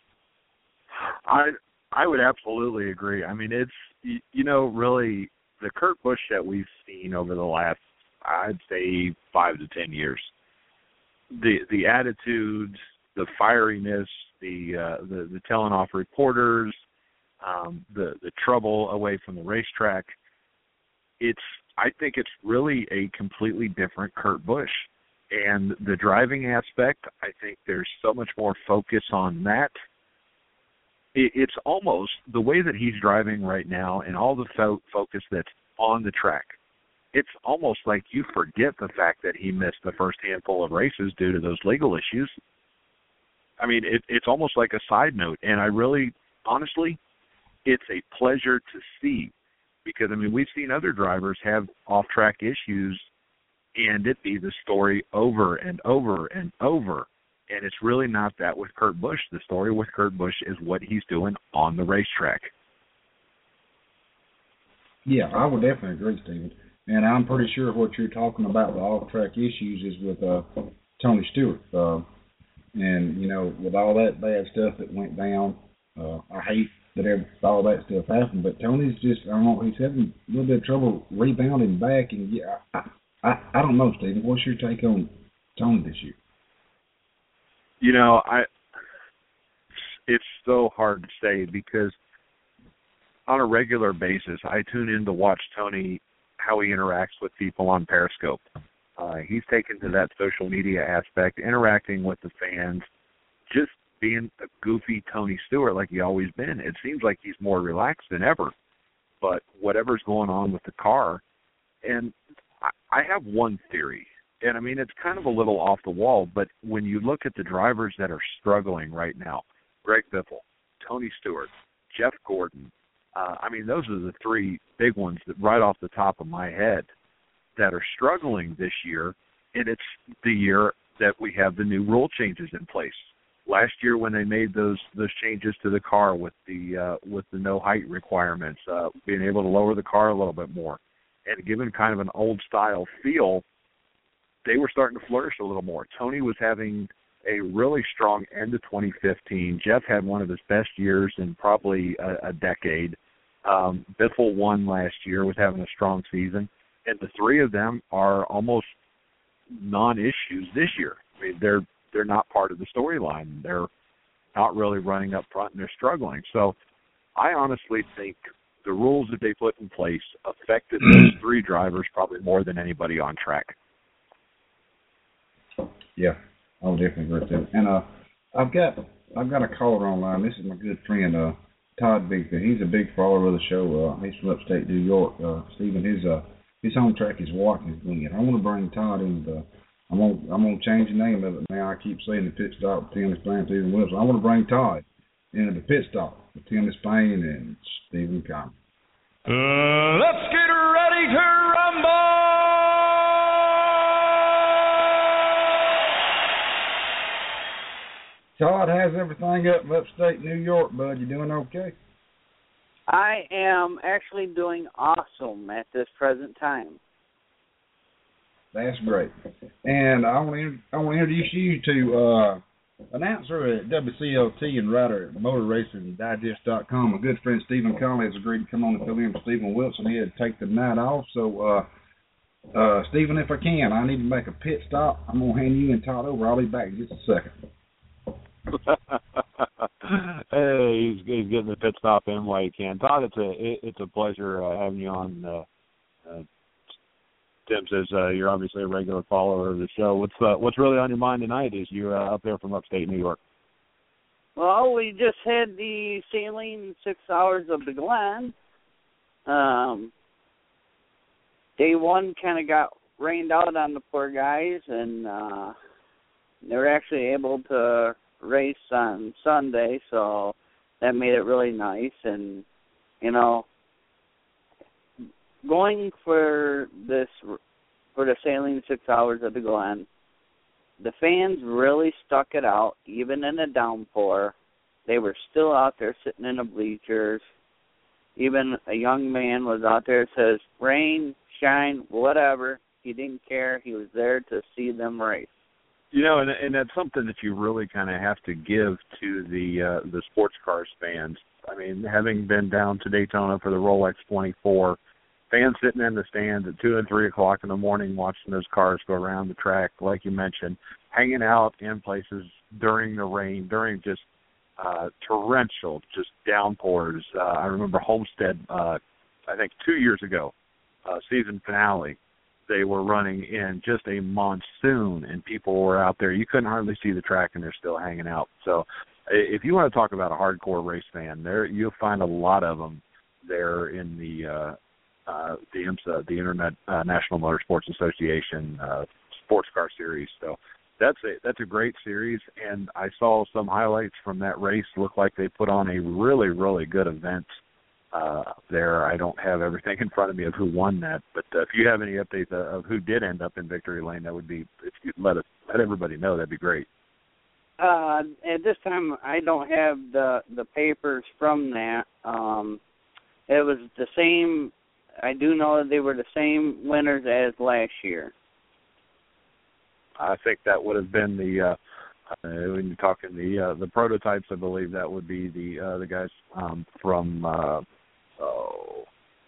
Speaker 8: I I would absolutely agree. I mean, it's, you, you know, really the Kurt Busch that we've seen over the last, I'd say, five to ten years. The the attitude, the fieriness, the uh, the, the telling off reporters, um, the the trouble away from the racetrack. It's I think it's really a completely different Kurt Busch, and the driving aspect. I think there's so much more focus on that. It, it's almost the way that he's driving right now, and all the fo- focus that's on the track. It's almost like you forget the fact that he missed the first handful of races due to those legal issues. I mean, it, it's almost like a side note, and I really, honestly, it's a pleasure to see because, I mean, we've seen other drivers have off-track issues and it be the story over and over and over, and it's really not that with Kurt Busch. The story with Kurt Busch is what he's doing on the racetrack.
Speaker 4: Yeah, I would definitely agree, Stephen. And I'm pretty sure what you're talking about, the off-track issues, is with uh, Tony Stewart. Uh, and, you know, with all that bad stuff that went down, uh, I hate that ever, all that stuff happened. But Tony's just, I don't know, he's having a little bit of trouble rebounding back. And, yeah, I, I, I don't know, Stephen. What's your take on Tony this year?
Speaker 8: You know, I it's so hard to say because on a regular basis, I tune in to watch Tony, how he interacts with people on Periscope. Uh, he's taken to that social media aspect, interacting with the fans, just being a goofy Tony Stewart like he always been. It seems like he's more relaxed than ever. But whatever's going on with the car, and I, I have one theory, and I mean, it's kind of a little off the wall, but when you look at the drivers that are struggling right now, Greg Biffle, Tony Stewart, Jeff Gordon, uh, I mean, those are the three big ones that right off the top of my head that are struggling this year, and it's the year that we have the new rule changes in place. Last year, when they made those those changes to the car with the uh, with the no height requirements, uh, being able to lower the car a little bit more, and given kind of an old style feel, they were starting to flourish a little more. Tony was having a really strong end of twenty fifteen. Jeff had one of his best years in probably a, a decade. Um, Biffle won last year, was having a strong season, and the three of them are almost non-issues this year. I mean, they're they're not part of the storyline. They're not really running up front, and they're struggling. So I honestly think the rules that they put in place affected those three drivers probably more than anybody on track.
Speaker 4: Yeah, I'll definitely agree with that. And uh, I've got I've got a caller online. This is my good friend uh, Todd Bigby. He's a big follower of the show. Uh, he's from upstate New York. Uh, Stephen, his uh, his home track is Watkins Glen. I want to bring Todd in. The, I'm gonna I'm gonna change the name of it now. I keep saying the pit stop with Tim Disspain and Stephen Wilson. I want to bring Todd into the pit stop with Tim Disspain and Stephen Conley.
Speaker 6: Uh, let's get ready to rumble!
Speaker 4: Todd, how's everything up in upstate New York, bud? You doing okay?
Speaker 13: I am actually doing awesome at this present time.
Speaker 4: That's great. And I want to I want to introduce you to uh, announcer at W C L T and writer at Motor Racing Digest dot com. My good friend Stephen Conley has agreed to come on and fill in for Stephen Wilson. He had to take the night off. So, uh, uh, Stephen, if I can, I need to make a pit stop. I'm going to hand you and Todd over. I'll be back in just a second.
Speaker 8: Hey, he's, he's getting the pit stop in while he can. Todd, it's a it, it's a pleasure uh, having you on. Uh, uh, Tim says uh, you're obviously a regular follower of the show. What's uh, what's really on your mind tonight? Is you're uh, up there from upstate New York?
Speaker 13: Well, we just had the Saline Six Hours of the Glen. Um, day one kind of got rained out on the poor guys, and uh, they were actually able to race on Sunday, so that made it really nice. And, you know, going for this, for the Saline Six Hours of the Glen, the fans really stuck it out, even in the downpour. They were still out there sitting in the bleachers. Even a young man was out there, says, rain, shine, whatever. He didn't care. He was there to see them race.
Speaker 8: You know, and, and that's something that you really kind of have to give to the uh, the sports cars fans. I mean, having been down to Daytona for the Rolex twenty-four, fans sitting in the stands at two and three o'clock in the morning watching those cars go around the track, like you mentioned, hanging out in places during the rain, during just uh, torrential, just downpours. Uh, I remember Homestead, uh, I think two years ago, uh, season finale. They were running in just a monsoon, and people were out there. You couldn't hardly see the track, and they're still hanging out. So if you want to talk about a hardcore race fan, there you'll find a lot of them there in the uh, uh, the IMSA, the Internet uh, National Motorsports Association uh, Sports Car Series. So that's a, that's a great series, and I saw some highlights from that race. Looked like they put on a really, really good event. Uh, there, I don't have everything in front of me of who won that, but uh, if you have any updates uh, of who did end up in victory lane, that would be, if you let us, let everybody know, that'd be great.
Speaker 13: Uh, at this time, I don't have the the papers from that. Um, it was the same. I do know that they were the same winners as last year.
Speaker 8: I think that would have been the. Uh, uh, when you're talking the uh, the prototypes, I believe that would be the uh, the guys um, from. Uh, Oh,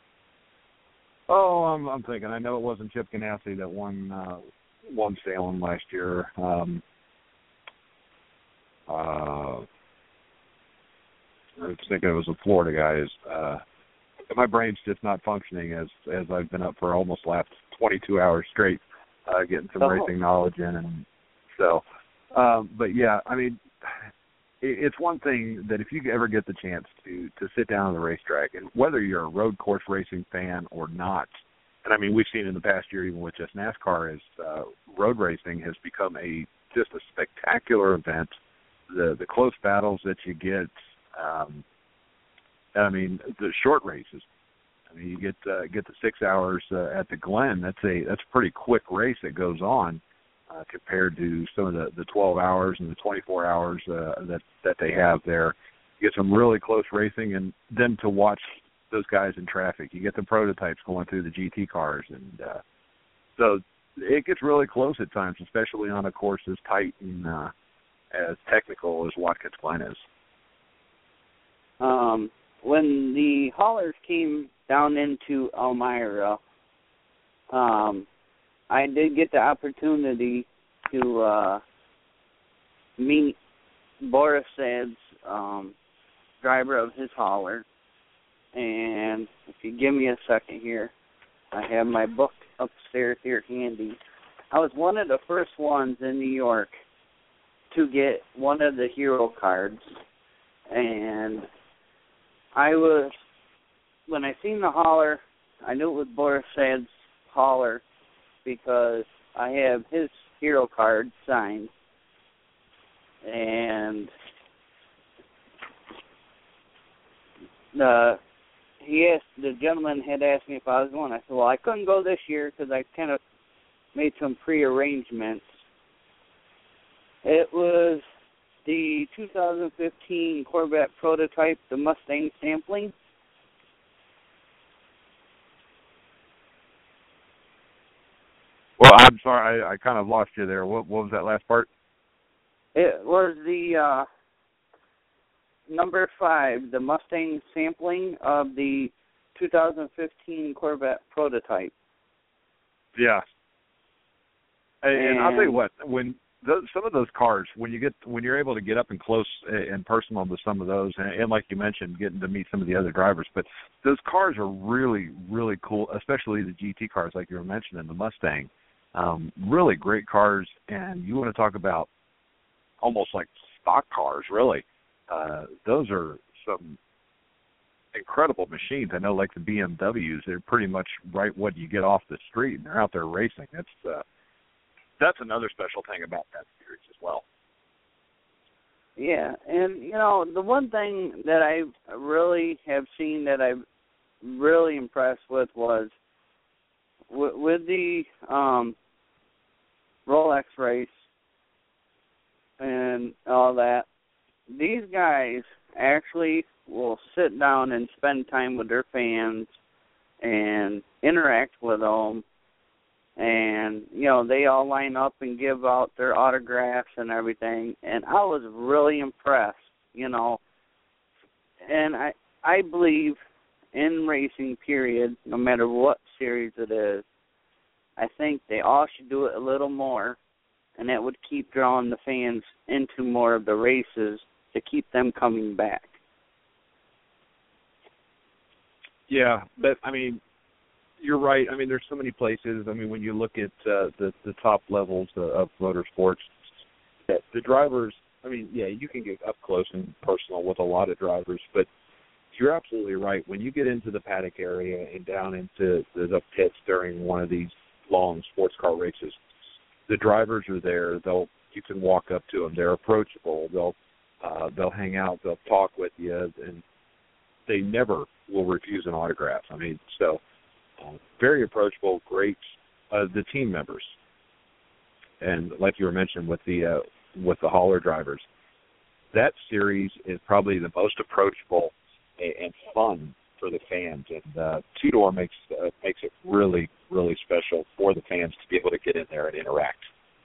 Speaker 8: oh, I'm, I'm thinking. I know it wasn't Chip Ganassi that won uh, won Salem last year. Um, uh, I was thinking it was the Florida guys. Uh, my brain's just not functioning as as I've been up for almost last twenty-two hours straight, uh, getting some
Speaker 13: Oh.
Speaker 8: racing knowledge in, and so. Um, but yeah, I mean, it, it's one thing that if you ever get the chance to to sit down on the racetrack, and whether you're a road course racing fan or not, and I mean we've seen in the past year even with just NASCAR, as uh, road racing has become a just a spectacular event. The the close battles that you get. Um, I mean, the short races. I mean, you get uh, get the six hours uh, at the Glen. That's a that's a pretty quick race that goes on uh, compared to some of the, the twelve hours and the twenty-four hours uh, that that they have there. You get some really close racing, and then to watch those guys in traffic. You get the prototypes going through the G T cars, and uh, so it gets really close at times, especially on a course as tight and uh, as technical as Watkins Glen is.
Speaker 13: Um. When the haulers came down into Elmira, um, I did get the opportunity to uh, meet Boris Sad's um, driver of his hauler. And if you give me a second here, I have my book upstairs here handy. I was one of the first ones in New York to get one of the hero cards. And I was, when I seen the hauler, I knew it was Boris Sad's hauler because I have his hero card signed. And the, he asked, the gentleman had asked me if I was going. I said, well, I couldn't go this year because I kind of made some pre-arrangements. It was the two thousand fifteen Corvette prototype, the Mustang sampling.
Speaker 8: Well, I'm sorry, I, I kind of lost you there. What, what was that last part?
Speaker 13: It was the uh, number five, the Mustang sampling of the two thousand fifteen Corvette prototype.
Speaker 8: Yeah. And, and I'll tell you what, when those, some of those cars, when you get when you're able to get up and close and personal to some of those, and, and like you mentioned, getting to meet some of the other drivers, but those cars are really, really cool, especially the G T cars, like you were mentioning, the Mustang. Um, really great cars, and you want to talk about almost like stock cars, really. Uh, those are some incredible machines. I know, like the B M Ws, they're pretty much right what you get off the street, and they're out there racing. That's uh, that's another special thing about that series as well.
Speaker 13: Yeah, and, you know, the one thing that I really have seen that I'm really impressed with was with, with the um, Rolex race and all that, these guys actually will sit down and spend time with their fans and interact with them. And, you know, they all line up and give out their autographs and everything. And I was really impressed, you know. And I I believe in racing, period, no matter what series it is, I think they all should do it a little more. And that would keep drawing the fans into more of the races to keep them coming back.
Speaker 8: Yeah, but, I mean, you're right. I mean, there's so many places. I mean, when you look at uh, the, the top levels uh, of motorsports, the drivers, I mean, yeah, you can get up close and personal with a lot of drivers, but you're absolutely right. When you get into the paddock area and down into the, the pits during one of these long sports car races, the drivers are there. They'll you can walk up to them. They're approachable. They'll uh, they'll hang out. They'll talk with you, and they never will refuse an autograph. I mean, so uh, very approachable, great. Uh, the team members, and like you were mentioning with the uh, with the hauler drivers, that series is probably the most approachable and, and fun for the fans. And uh, Two-Door makes uh, makes it really, really special for the fans to be able to get in there and interact.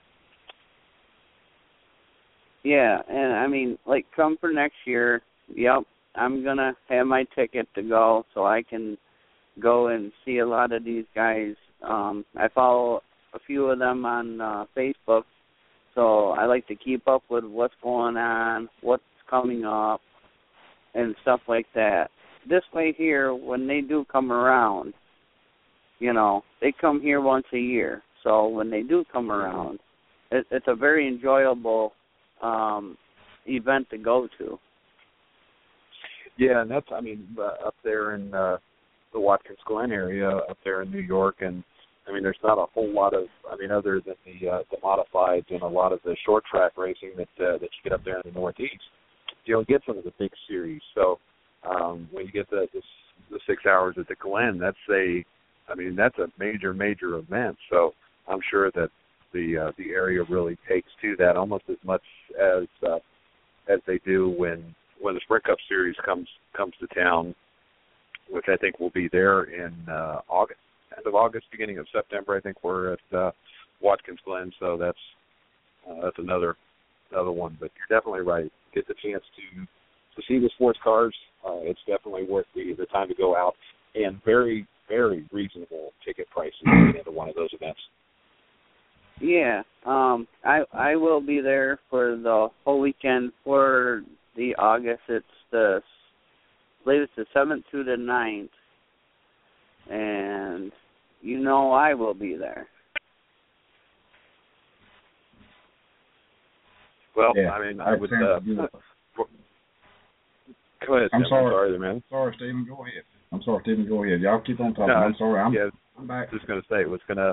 Speaker 13: Yeah, and I mean, like, come for next year, yep, I'm going to have my ticket to go so I can go and see a lot of these guys. Um, I follow a few of them on uh, Facebook, so I like to keep up with what's going on, what's coming up, and stuff like that. this way here, when they do come around, you know, they come here once a year. So when they do come around, it, it's a very enjoyable um, event to go to.
Speaker 8: Yeah, and that's, I mean, uh, up there in uh, the Watkins Glen area, up there in New York, and I mean, there's not a whole lot of, I mean, other than the uh, the modifieds and a lot of the short track racing that uh, that you get up there in the Northeast. You don't get some of the big series. So um, when you get the, the the six hours at the Glen, that's a, I mean, that's a major major event. So I'm sure that the uh, the area really takes to that almost as much as uh, as they do when when the Sprint Cup Series comes comes to town, which I think will be there in uh, August. End of August, beginning of September, I think we're at uh, Watkins Glen, so that's uh, that's another another one. But you're definitely right. Get the chance to to see the sports cars. Uh, it's definitely worth the the time to go out, and very very reasonable ticket prices into one of those events.
Speaker 13: Yeah, um, I I will be there for the whole weekend for the August. It's the latest the seventh through the ninth. And you know I will be there.
Speaker 8: Well,
Speaker 4: yeah,
Speaker 8: I mean, I, I would. Uh, for, go ahead.
Speaker 4: I'm
Speaker 8: Tim.
Speaker 4: sorry,
Speaker 8: I'm sorry, man.
Speaker 4: I'm sorry, Stephen. Go ahead. I'm sorry, Stephen. Go ahead. Y'all keep on talking.
Speaker 8: No,
Speaker 4: I'm sorry. I'm,
Speaker 8: yeah,
Speaker 4: I'm back.
Speaker 8: Just going to say it was going to.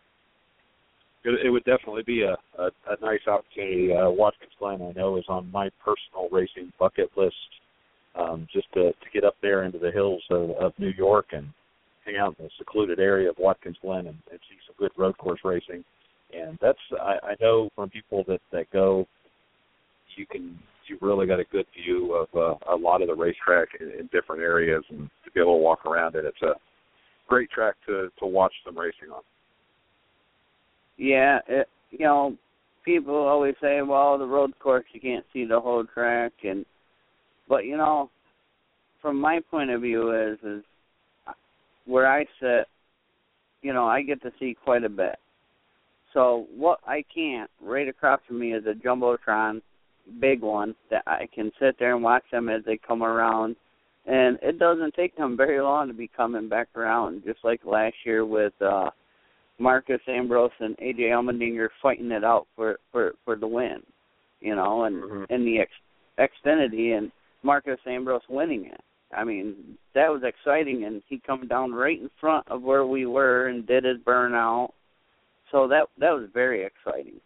Speaker 8: It would definitely be a, a, a nice opportunity. Uh, Watkins Glen, I know, is on my personal racing bucket list. Um, just to, to get up there into the hills of, of New York and hang out in the secluded area of Watkins Glen and, and see some good road course racing. And that's, I, I know from people that, that go, you can, you really got a good view of uh, a lot of the racetrack in, in different areas, and to be able to walk around it, it's a great track to, to watch some racing on.
Speaker 13: Yeah, it, you know, people always say, well, the road course, you can't see the whole track, and but, you know, from my point of view is, is where I sit, you know, I get to see quite a bit. So what I can't, right across from me is a Jumbotron, big one, that I can sit there and watch them as they come around. And it doesn't take them very long to be coming back around, just like last year with uh, Marcus Ambrose and A J Allmendinger fighting it out for, for, for the win, you know, and, mm-hmm. and the X, Xfinity and Marcus Ambrose winning it. I mean, that was exciting, and he come down right in front of where we were and did his burnout. So that that was very exciting.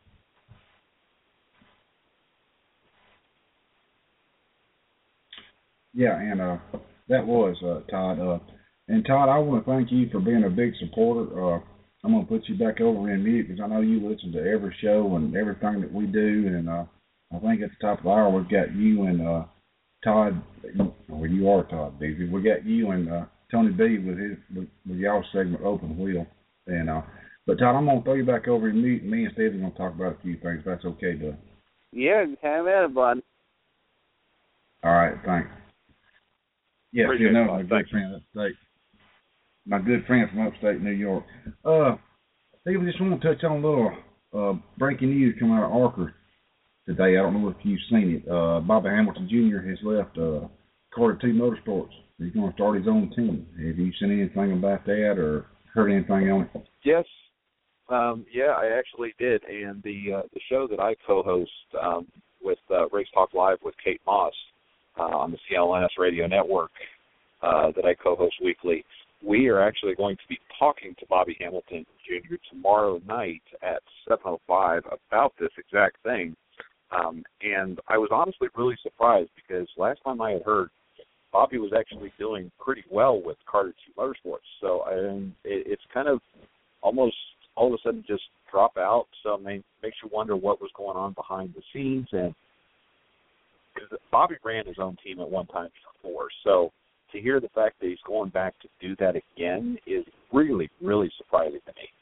Speaker 4: Yeah, and uh, that was uh, Todd. Uh, and Todd, I want to thank you for being a big supporter. Uh, I'm going to put you back over in mute because I know you listen to every show and everything that we do. And uh, I think at the top of the hour we've got you and uh, Todd, well, you are Todd Beasley. We got you and uh, Tony B with his with, with y'all's segment Open Wheel. And uh, but Todd, I'm gonna throw you back over in mute. And me and Steve are gonna talk about a few things. If that's okay, bud.
Speaker 13: Yeah, have at it, bud.
Speaker 4: All right, thanks. Yeah, you know my good friend upstate, my good friend from upstate New York. Uh, Steve, I just want to touch on a little uh, breaking news coming out of Archer today. I don't know if you've seen it. Uh, Bobby Hamilton Junior has left uh, Carter two Motorsports. He's going to start his own team. Have you seen anything about that or heard anything on it?
Speaker 8: Yes. Um, yeah, I actually did. And the uh, the show that I co-host um, with uh, Race Talk Live with Kate Moss uh, on the C L N S Radio Network uh, that I co-host weekly, we are actually going to be talking to Bobby Hamilton Junior tomorrow night at seven oh five about this exact thing. Um, and I was honestly really surprised because last time I had heard, Bobby was actually doing pretty well with Carter two Motorsports. So I mean, it, it's kind of almost all of a sudden just drop out. So I mean, it makes you wonder what was going on behind the scenes. And because Bobby ran his own team at one time before. So to hear the fact that he's going back to do that again is really, really surprising to me.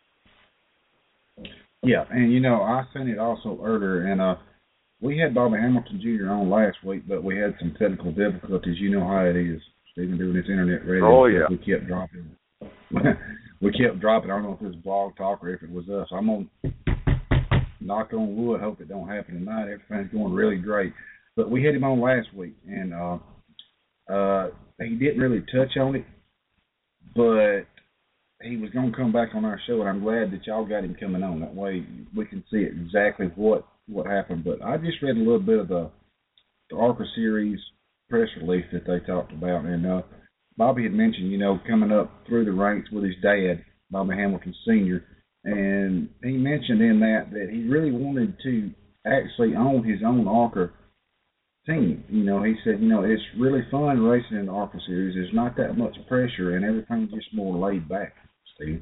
Speaker 4: Yeah, and, you know, I seen it also earlier, and uh, we had Bobby Hamilton Junior on last week, but we had some technical difficulties. You know how it is, Stephen, doing this internet radio.
Speaker 8: Oh, yeah.
Speaker 4: We kept dropping. we kept dropping. I don't know if it was Blog Talk or if it was us. I'm going to knock on wood, hope it don't happen tonight. Everything's going really great. But we had him on last week, and uh, Uh, he didn't really touch on it, but he was going to come back on our show, and I'm glad that y'all got him coming on. That way we can see exactly what, what happened. But I just read a little bit of the, the ARCA series press release that they talked about, and uh, Bobby had mentioned, you know, coming up through the ranks with his dad, Bobby Hamilton Senior, and he mentioned in that that he really wanted to actually own his own ARCA team. You know, he said, you know, it's really fun racing in the ARCA series. There's not that much pressure, and everything's just more laid back, Steve.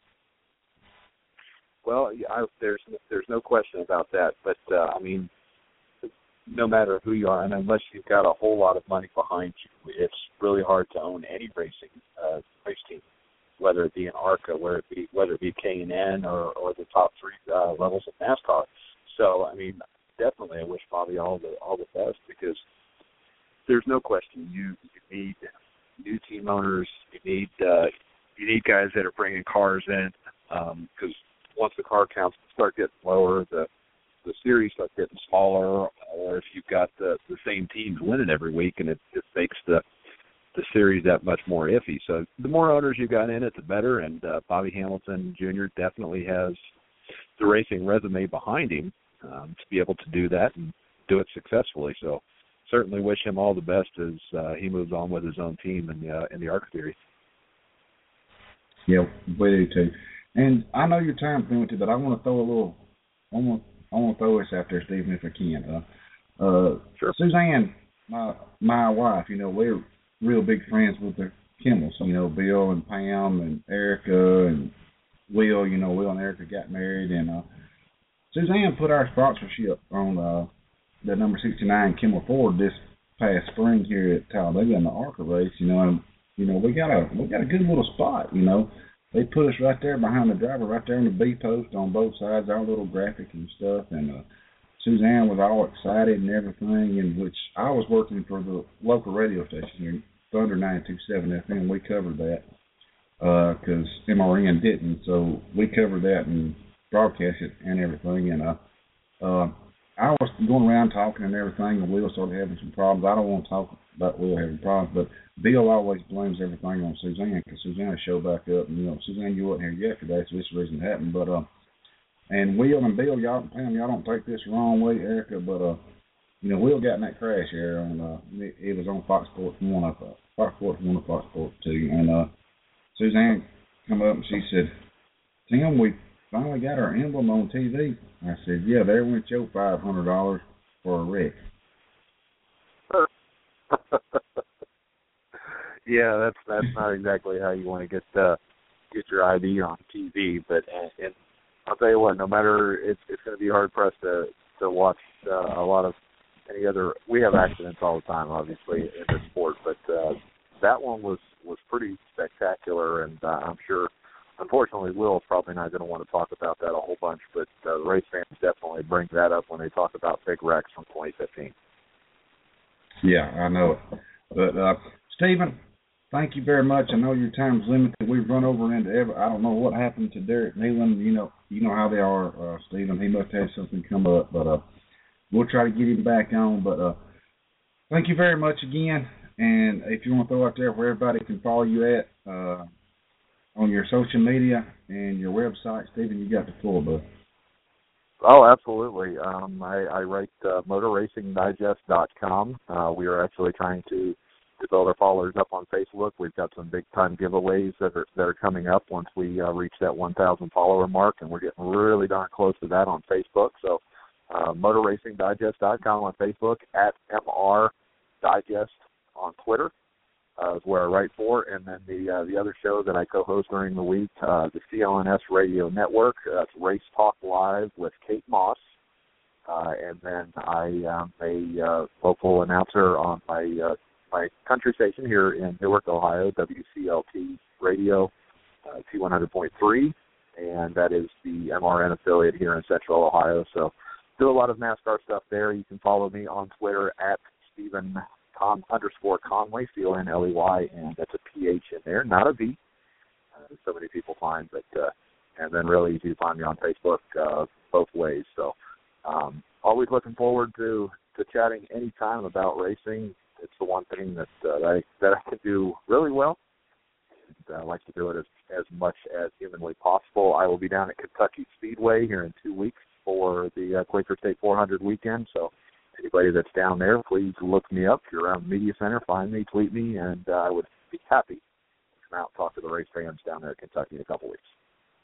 Speaker 8: Well, I, there's there's no question about that. But, uh, I mean, no matter who you are, and unless you've got a whole lot of money behind you, it's really hard to own any racing uh, race team, whether it be an ARCA, whether it be whether it be K and N or, or the top three uh, levels of NASCAR. So, I mean, definitely, I wish Bobby all the all the best, because there's no question you you need new team owners, you need uh, you need guys that are bringing cars in, because um, once the car counts start getting lower, the the series start getting smaller, or if you've got the, the same teams winning every week, and it, it makes the the series that much more iffy. So the more owners you got in it, the better, and uh, Bobby Hamilton Junior definitely has the racing resume behind him um, to be able to do that and do it successfully. So certainly wish him all the best as uh, he moves on with his own team in the, uh, in the ARCA series.
Speaker 4: Yeah, we do too. And I know your time's limited, but I want to throw a little, I want, I want to throw this out there, Stephen, if I can. Uh, uh,
Speaker 8: sure.
Speaker 4: Suzanne, my my wife, you know, we're real big friends with the Kimmels, you know, Bill and Pam and Erica and Will, you know, Will and Erica got married, and uh, Suzanne put our sponsorship on uh, the number sixty-nine Kimmel Ford this past spring here at Talladega in the ARCA race, you know, and, you know, we got a we got a good little spot, you know. They put us right there behind the driver, right there on the B post on both sides, our little graphic and stuff, and uh, Suzanne was all excited and everything, in which I was working for the local radio station here, Thunder ninety-two point seven F M. We covered that because uh, M R N didn't, so we covered that and broadcast it and everything. And uh, uh, I was going around talking and everything, and Will started having some problems. I don't want to talk about Will having problems, but Bill always blames everything on Suzanne, because Suzanne showed back up, and, you know, Suzanne, you wasn't here yesterday, so this is the reason it happened. But, uh, and Will and Bill, y'all, Pam, y'all don't take this the wrong way, Erica, but, uh, you know, Will got in that crash here on, uh, it, it was on Fox Sports one, I thought, Fox Sports one or Fox Sports two, and, uh, Suzanne come up and she said, Tim, we finally got our emblem on T V. I said, yeah, there went your five hundred dollars for a wreck.
Speaker 8: Yeah, that's that's not exactly how you want to get uh, get your I D on T V. But and, and I'll tell you what, no matter it's it's going to be hard pressed to to watch uh, a lot of any other. We have accidents all the time, obviously, in this sport, but uh, that one was was pretty spectacular, and uh, I'm sure. Unfortunately, Will's probably not going to want to talk about that a whole bunch, but uh, the race fans definitely bring that up when they talk about big wrecks from twenty fifteen.
Speaker 4: Yeah, I know it. But, uh, Stephen, thank you very much. I know your time's limited. We've run over into every, I don't know what happened to Derek Nealon. You know you know how they are, uh, Stephen. He must have something come up, but uh, we'll try to get him back on. But uh, thank you very much again. And if you want to throw out there where everybody can follow you at, uh, on your social media and your website, Stephen, you got the floor, bud.
Speaker 8: Oh, absolutely. Um, I, I write uh, motor racing digest dot com. Uh, we are actually trying to, to build our followers up on Facebook. We've got some big-time giveaways that are, that are coming up once we uh, reach that one thousand follower mark, and we're getting really darn close to that on Facebook. So uh, motor racing digest dot com on Facebook, at M R Digest on Twitter. Uh, is where I write for, and then the uh, the other show that I co-host during the week, uh, the C L N S Radio Network. That's Race Talk Live with Kate Moss, uh, and then I am a uh, local announcer on my uh, my country station here in Newark, Ohio, W C L T Radio uh, T one hundred point three, and that is the M R N affiliate here in Central Ohio. So do a lot of NASCAR stuff there. You can follow me on Twitter at Stephen Con, underscore Conley, C O N L E Y, and that's a P H in there, not a V. Uh, so many people find, but uh, and then really you can find me on Facebook uh, both ways. So um, always looking forward to, to chatting anytime about racing, it's the one thing that uh, that, I, that I can do really well. And I like to do it as, as much as humanly possible. I will be down at Kentucky Speedway here in two weeks for the uh, Quaker State four hundred weekend. So anybody that's down there, please look me up. If you're around the media center, find me, tweet me, and uh, I would be happy to come out and talk to the race fans down there at Kentucky in a couple weeks.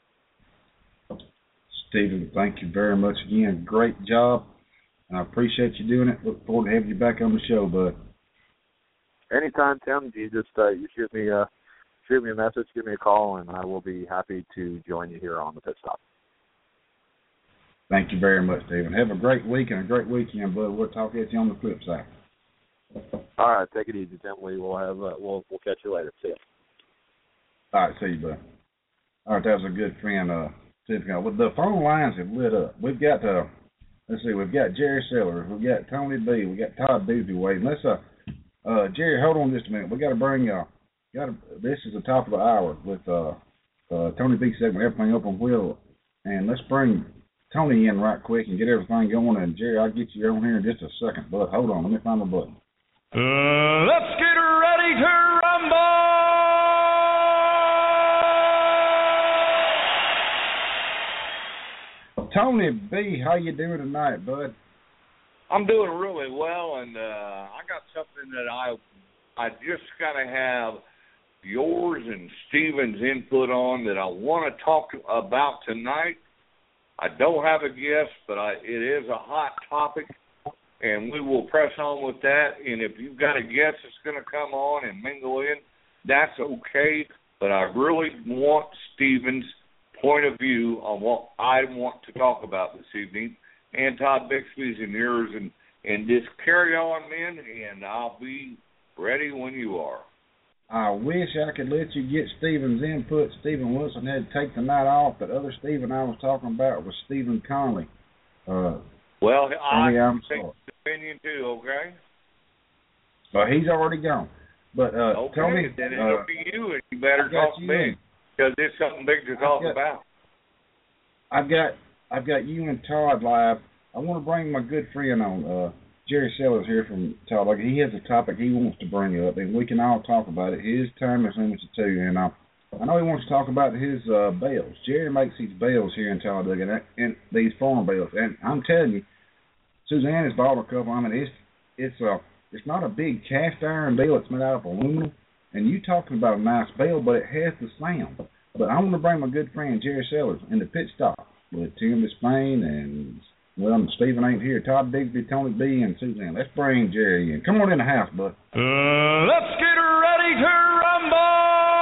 Speaker 4: Stephen, thank you very much again. Great job. I appreciate you doing it. Look forward to having you back on the show, bud.
Speaker 8: Anytime, Tim. You just uh, you shoot me a shoot me a message, give me a call, and I will be happy to join you here on the pit stop.
Speaker 4: Thank you very much, Stephen. Have a great week and a great weekend, bud. We'll talk at you on the flip side.
Speaker 8: All right, take it easy, Tim. We will have uh, we'll we'll catch you later. See you.
Speaker 4: All right, see you, bud. All right, that was a good friend. Uh, Stephen. The phone lines have lit up. We've got uh. Let's see, we've got Jerry Sellers, we've got Tony B, we got Todd Doobie waiting. Let's uh, uh, Jerry, hold on just a minute. We got to bring uh, got to. This is the top of the hour with uh, uh, Tony B segment, everything up on wheel, and let's bring Tony in right quick and get everything going. And Jerry, I'll get you on here in just a second, but hold on, let me find the button.
Speaker 6: Uh, let's get ready to rumble.
Speaker 4: Tony B, how you doing tonight, bud?
Speaker 14: I'm doing really well, and uh, I got something that I I just got to have yours and Steven's input on that I want to talk about tonight. I don't have a guest, but I, it is a hot topic, and we will press on with that. And if you've got a guest that's going to come on and mingle in, that's okay, but I really want Steven's point of view on what I want to talk about this evening, and Todd Bixby's and yours, and, and just carry on, men, and I'll be ready when you are.
Speaker 4: I wish I could let you get Stephen's input. Stephen Wilson had to take the night off, but other Stephen I was talking about was Stephen Conley. Uh,
Speaker 14: well, I
Speaker 4: I'm
Speaker 14: take
Speaker 4: sorry.
Speaker 14: his opinion too, okay?
Speaker 4: But he's already gone. But uh,
Speaker 14: okay,
Speaker 4: Tony,
Speaker 14: then it'll
Speaker 4: uh,
Speaker 14: be you, and you better
Speaker 4: got
Speaker 14: talk
Speaker 4: you
Speaker 14: big.
Speaker 4: in.
Speaker 14: Because there's something big to talk
Speaker 4: got,
Speaker 14: about.
Speaker 4: I've got I've got you and Todd live. I want to bring my good friend on, uh, Jerry Sellers here from Todd. Like he has a topic he wants to bring up, and we can all talk about it. His time is limited too, and I, I know he wants to talk about his uh, bales. Jerry makes these bales here in Talladega, and, and these farm bales. And I'm telling you, Suzanne has bought a couple. I mean, it's it's a it's not a big cast iron bale. It's made out of aluminum. And you talking about a nice bale, but it has the sound. But I want to bring my good friend Jerry Sellers in the pit stop with Tim Despain and, well, Stephen ain't here, Todd Bigsby, Tony B, and Suzanne. Let's bring Jerry in. Come on in the house, bud.
Speaker 6: Uh, let's get ready to rumble.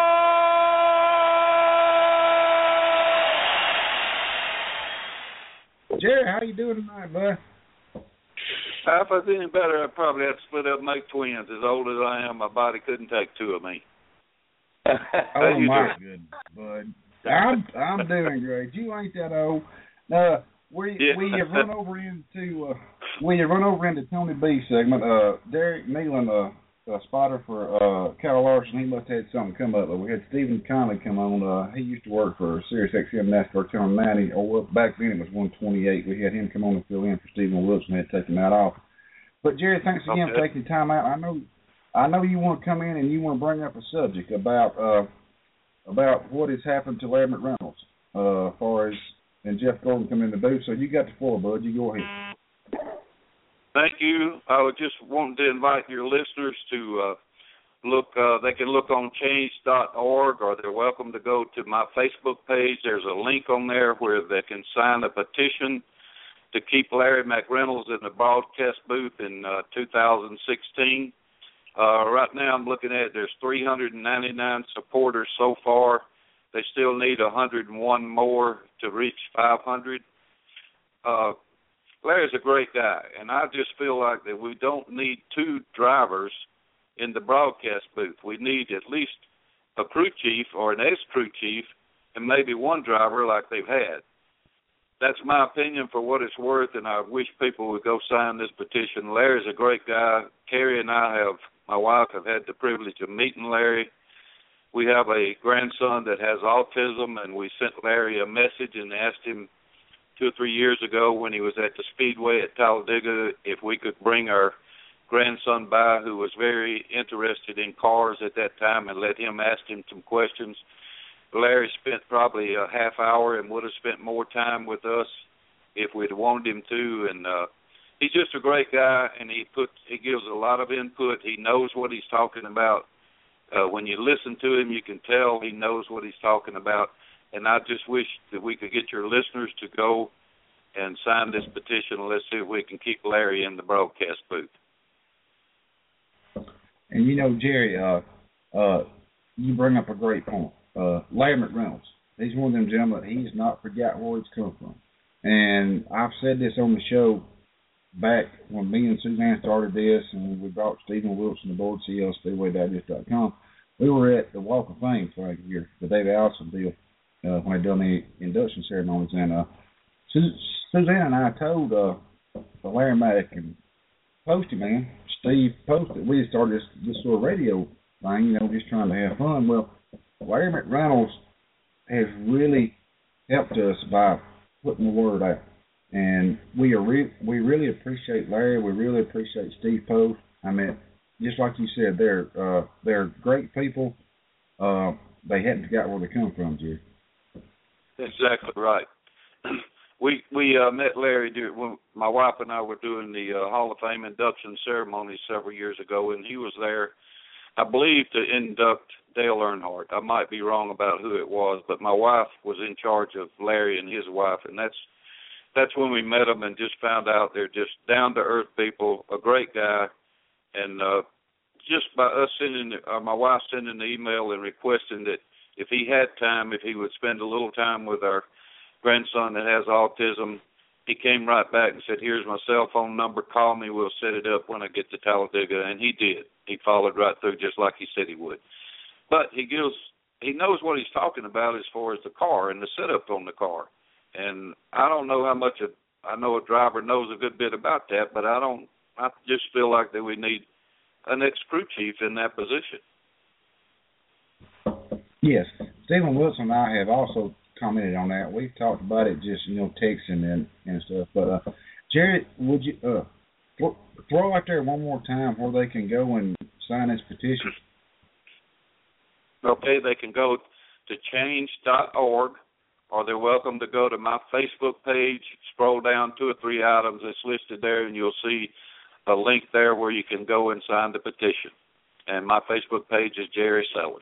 Speaker 4: Jerry, how you doing tonight, bud?
Speaker 15: If I was any better, I'd probably have to split up and make twins. As old as I am, my body couldn't take two of me.
Speaker 4: Oh, my goodness, bud. I'm I'm doing great. You ain't that old. Uh, we
Speaker 15: yeah.
Speaker 4: we have run over into uh, we have run over into Tony B segment. Uh, Derek Nealon, uh, a spotter for uh, Kyle Larson, he must have had something come up. We had Stephen Conley come on. Uh, he used to work for Sirius X M NASCAR Channel ninety, or well, back then it was one twenty-eight. We had him come on and fill in for Stephen Wilson. Had taken that off. But Jerry, thanks again
Speaker 15: okay.
Speaker 4: for taking time out. I know, I know you want to come in and you want to bring up a subject about uh, about what has happened to Larry McReynolds, uh, as far as and Jeff Gordon coming in the booth. So you got the floor, bud. You go ahead.
Speaker 15: Thank you. I was just wanting to invite your listeners to uh, look. Uh, they can look on change dot org, or they're welcome to go to my Facebook page. There's a link on there where they can sign a petition to keep Larry McReynolds in the broadcast booth in uh, two thousand sixteen. Uh, right now I'm looking at there's three hundred ninety-nine supporters so far. They still need one hundred one more to reach five hundred. Uh, Larry's a great guy, and I just feel like that we don't need two drivers in the broadcast booth. We need at least a crew chief or an ex-crew chief and maybe one driver like they've had. That's my opinion for what it's worth, and I wish people would go sign this petition. Larry's a great guy. Carrie and I have, my wife, have had the privilege of meeting Larry. We have a grandson that has autism, and we sent Larry a message and asked him two or three years ago when he was at the Speedway at Talladega if we could bring our grandson by who was very interested in cars at that time and let him ask him some questions. Larry spent probably a half hour and would have spent more time with us if we'd wanted him to. And uh, he's just a great guy, and he put he gives a lot of input. He knows what he's talking about. Uh, when you listen to him, you can tell he knows what he's talking about. And I just wish that we could get your listeners to go and sign this petition, and let's see if we can keep Larry in the broadcast booth.
Speaker 4: And you know, Jerry, uh, uh, you bring up a great point. Uh, Larry McReynolds, he's one of them gentlemen, he's not forgot where he's come from. And I've said this on the show back when me and Suzanne started this, and we brought Stephen Wilson aboard C L Speedway Digest dot com. We were at the Walk of Fame for a year, the David Allison deal, uh, when they done the induction ceremonies. And uh, Suzanne and I told uh, the Larry Mack and Posty, man, Steve Posty, we started this, this sort of radio thing, you know, just trying to have fun. Well, Larry McReynolds has really helped us by putting the word out. And we are re- we really appreciate Larry. We really appreciate Steve Post. I mean, just like you said, they're uh, they're great people. Uh, they hadn't forgot where they come from, Jerry.
Speaker 15: Exactly right. We we uh, met Larry during, when my wife and I were doing the uh, Hall of Fame induction ceremony several years ago, and he was there, I believe, to induct Dale Earnhardt. I might be wrong about who it was, but my wife was in charge of Larry and his wife, and that's that's when we met them and just found out they're just down-to-earth people, a great guy, and uh, just by us sending, uh, my wife sending the email and requesting that if he had time, if he would spend a little time with our grandson that has autism, he came right back and said, here's my cell phone number, call me, we'll set it up when I get to Talladega, and he did. He followed right through just like he said he would. But he gives, he knows what he's talking about as far as the car and the setup on the car. And I don't know how much a, I know a driver knows a good bit about that, but I don't, I just feel like that we need an ex-crew chief in that position.
Speaker 4: Yes. Stephen Wilson and I have also commented on that. We've talked about it just, you know, texting and, and stuff. But, uh, Jared, would you uh, th- throw out there one more time where they can go and sign this petition?
Speaker 15: Okay, they can go to change dot org, or they're welcome to go to my Facebook page, scroll down two or three items that's listed there, and you'll see a link there where you can go and sign the petition. And my Facebook page is Jerry Sellers.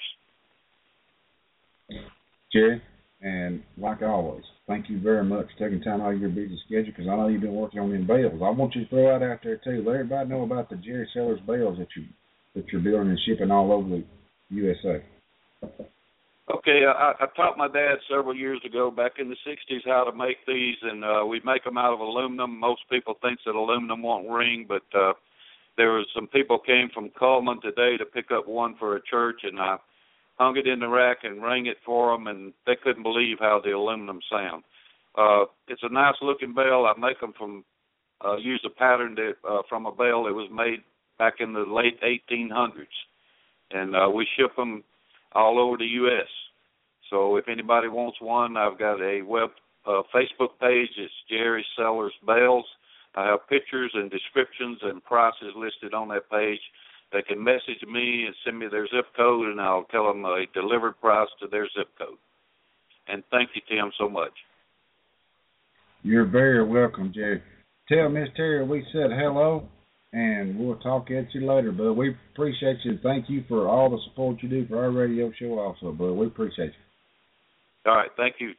Speaker 4: Jerry, and like always, thank you very much for taking time out of your busy schedule, because I know you've been working on them bales. I want you to throw that out there, too. Let everybody know about the Jerry Sellers bales that, you, that you're building and shipping all over the U S A.
Speaker 15: Okay, I, I taught my dad several years ago, back in the sixties, how to make these, and uh, we make them out of aluminum. Most people think that aluminum won't ring, but uh, there was some people came from Cullman today to pick up one for a church, and I hung it in the rack and rang it for them, and they couldn't believe how the aluminum sound. Uh, it's a nice-looking bell. I make them from, uh, use a pattern that uh, from a bell that was made back in the late eighteen hundreds, and uh, we ship them all over the U S So if anybody wants one, I've got a web uh, Facebook page. It's Jerry Sellers Bales. I have pictures and descriptions and prices listed on that page. They can message me and send me their zip code, and I'll tell them a delivered price to their zip code. And thank you, Tim, so much.
Speaker 4: You're very welcome, Jerry. Tell Miss Terry we said hello, and we'll talk at you later, bud. We appreciate you. Thank you for all the support you do for our radio show also, bud. We appreciate you.
Speaker 15: All right, thank you.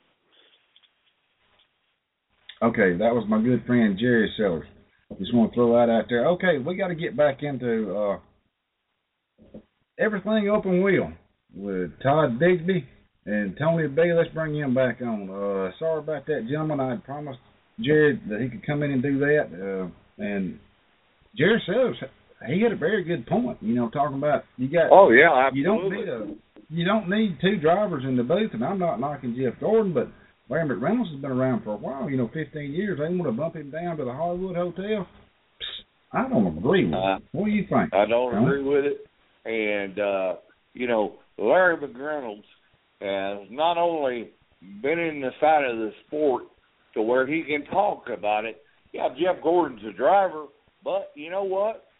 Speaker 4: Okay, that was my good friend Jerry Sellers. Just want to throw that out there. Okay, we got to get back into uh, everything open wheel with Todd Bigsby and Tony B. Let's bring him back on. Uh, sorry about that, gentlemen. I had promised Jared that he could come in and do that, uh, and Jerry Sellers, he had a very good point. You know, talking about you got.
Speaker 14: Oh yeah, absolutely.
Speaker 4: You don't need a. You don't need two drivers in the booth, and I'm not knocking Jeff Gordon, but Larry McReynolds has been around for a while, you know, fifteen years. They want to bump him down to the Hollywood Hotel. Psst, I don't agree with
Speaker 14: uh,
Speaker 4: it. What do you think?
Speaker 14: I don't
Speaker 4: huh?
Speaker 14: agree with it. And, uh, you know, Larry McReynolds has not only been in the side of the sport to where he can talk about it. Yeah, Jeff Gordon's a driver, but you know what?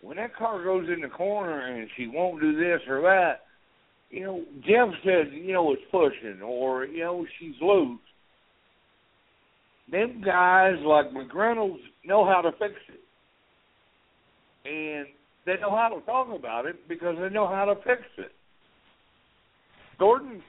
Speaker 14: when that car goes in the corner and she won't do this or that, you know, Jeff says, you know, it's pushing or, you know, she's loose. Them guys like McReynolds know how to fix it. And they know how to talk about it because they know how to fix it. Gordon,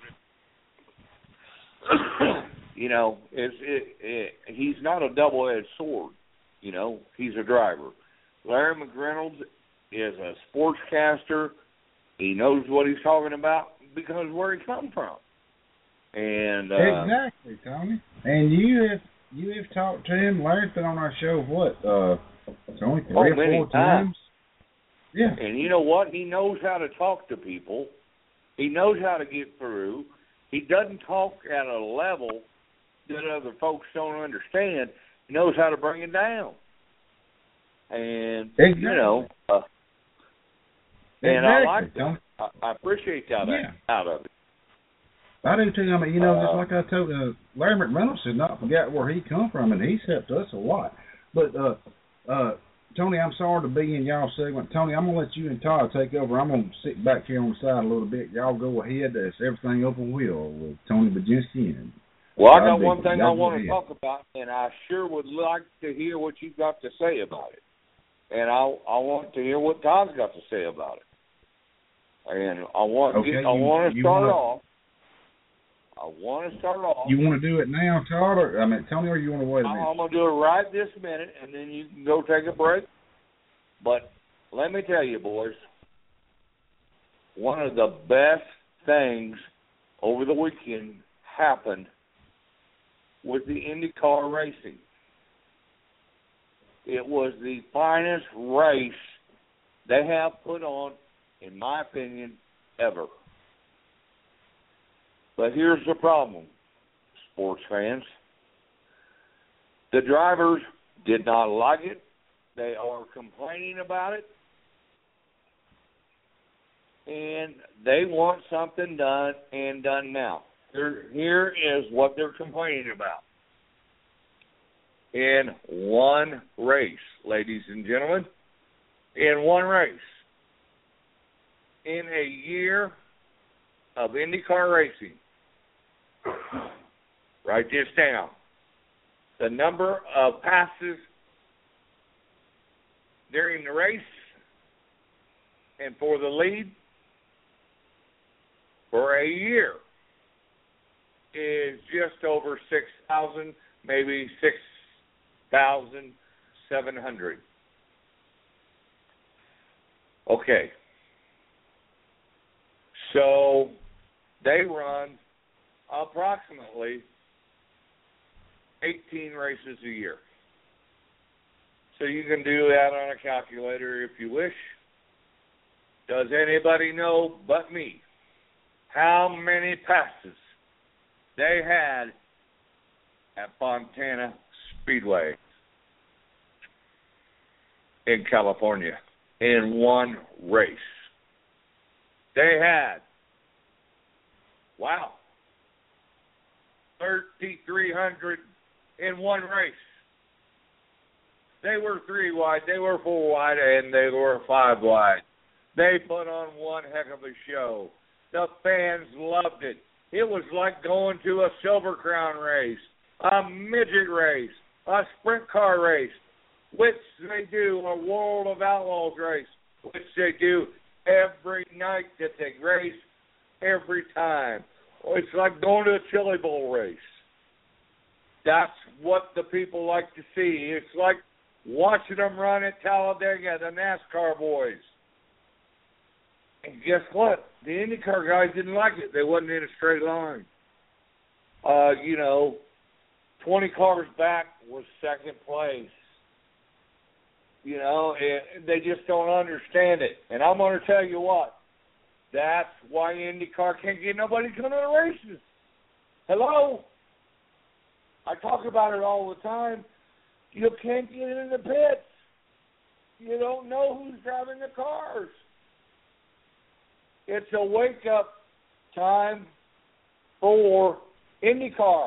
Speaker 14: you know, is it, it, he's not a double-edged sword. You know, he's a driver. Larry McReynolds is a sportscaster. He knows what he's talking about because of where he comes from. And uh,
Speaker 4: exactly, Tony. And you have you have talked to him. Larry's been on our show. What? Uh, Tony, three
Speaker 14: oh,
Speaker 4: or
Speaker 14: many
Speaker 4: four
Speaker 14: times.
Speaker 4: times. Yeah.
Speaker 14: And you know what? He knows how to talk to people. He knows how to get through. He doesn't talk at a level that other folks don't understand. He knows how to bring it down. And,
Speaker 4: exactly.
Speaker 14: you know, uh, and
Speaker 4: exactly.
Speaker 14: I like that. I, I appreciate that
Speaker 4: yeah.
Speaker 14: out of it.
Speaker 4: I do too. I mean, you know,
Speaker 14: uh,
Speaker 4: just like I told uh, Larry McReynolds did not forget where he come from, and he's helped us a lot. But, uh, uh, Tony, I'm sorry to be in y'all's segment. Tony, I'm going to let you and Todd take over. I'm going to sit back here on the side a little bit. Y'all go ahead. It's everything open wheel with Tony Baginski. And
Speaker 14: well, I got one
Speaker 4: Dickey.
Speaker 14: thing
Speaker 4: Y'all
Speaker 14: I want
Speaker 4: ahead.
Speaker 14: to talk about, and I sure would like to hear what you've got to say about it. And I I want to hear what Todd's got to say about it. And I want
Speaker 4: okay,
Speaker 14: to,
Speaker 4: you,
Speaker 14: I want to
Speaker 4: you
Speaker 14: start
Speaker 4: wanna,
Speaker 14: off. I want to start off.
Speaker 4: You want to do it now, Todd? Or, I mean, Tony, or you want to wait a minute?
Speaker 14: I'm going to do it right this minute, and then you can go take a break. But let me tell you, boys, one of the best things over the weekend happened with the IndyCar racing. It was the finest race they have put on, in my opinion, ever. But here's the problem, sports fans. The drivers did not like it. They are complaining about it. And they want something done and done now. Here, here is what they're complaining about. In one race, ladies and gentlemen, in one race, in a year of IndyCar racing, write this down, the number of passes during the race and for the lead for a year is just over six thousand, maybe six thousand seven hundred. Okay. So they run approximately eighteen races a year. So you can do that on a calculator if you wish. Does anybody know but me how many passes they had at Fontana Speedway in California in one race? They had, wow, thirty-three hundred in one race. They were three wide, they were four wide, and they were five wide. They put on one heck of a show. The fans loved it. It was like going to a Silver Crown race, a midget race, a sprint car race, which they do, a World of Outlaws race, which they do every night that they race, every time. It's like going to a Chili Bowl race. That's what the people like to see. It's like watching them run at Talladega, the NASCAR boys. And guess what? The IndyCar guys didn't like it. They wasn't in a straight line. Uh, you know, twenty cars back was second place. You know, and they just don't understand it. And I'm going to tell you what. That's why IndyCar can't get nobody coming to the races. Hello? I talk about it all the time. You can't get in the pits. You don't know who's driving the cars. It's a wake-up time for IndyCar.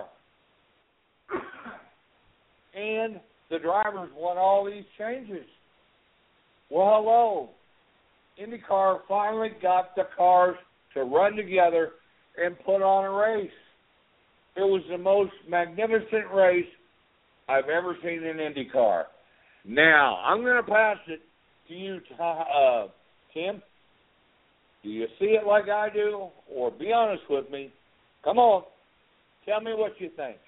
Speaker 14: And the drivers want all these changes. Well, hello. IndyCar finally got the cars to run together and put on a race. It was the most magnificent race I've ever seen in IndyCar. Now, I'm going to pass it to you, uh, Tim. Do you see it like I do? Or be honest with me. Come on. Tell me what you think.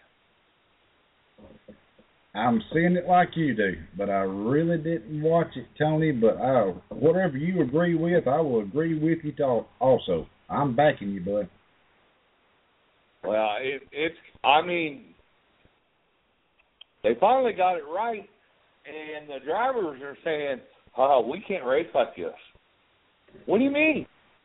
Speaker 4: I'm seeing it like you do, but I really didn't watch it, Tony. But I, whatever you agree with, I will agree with you to also. I'm backing you, bud.
Speaker 14: Well, it, it's, I mean, they finally got it right, and the drivers are saying, oh, we can't race like this. What do you mean?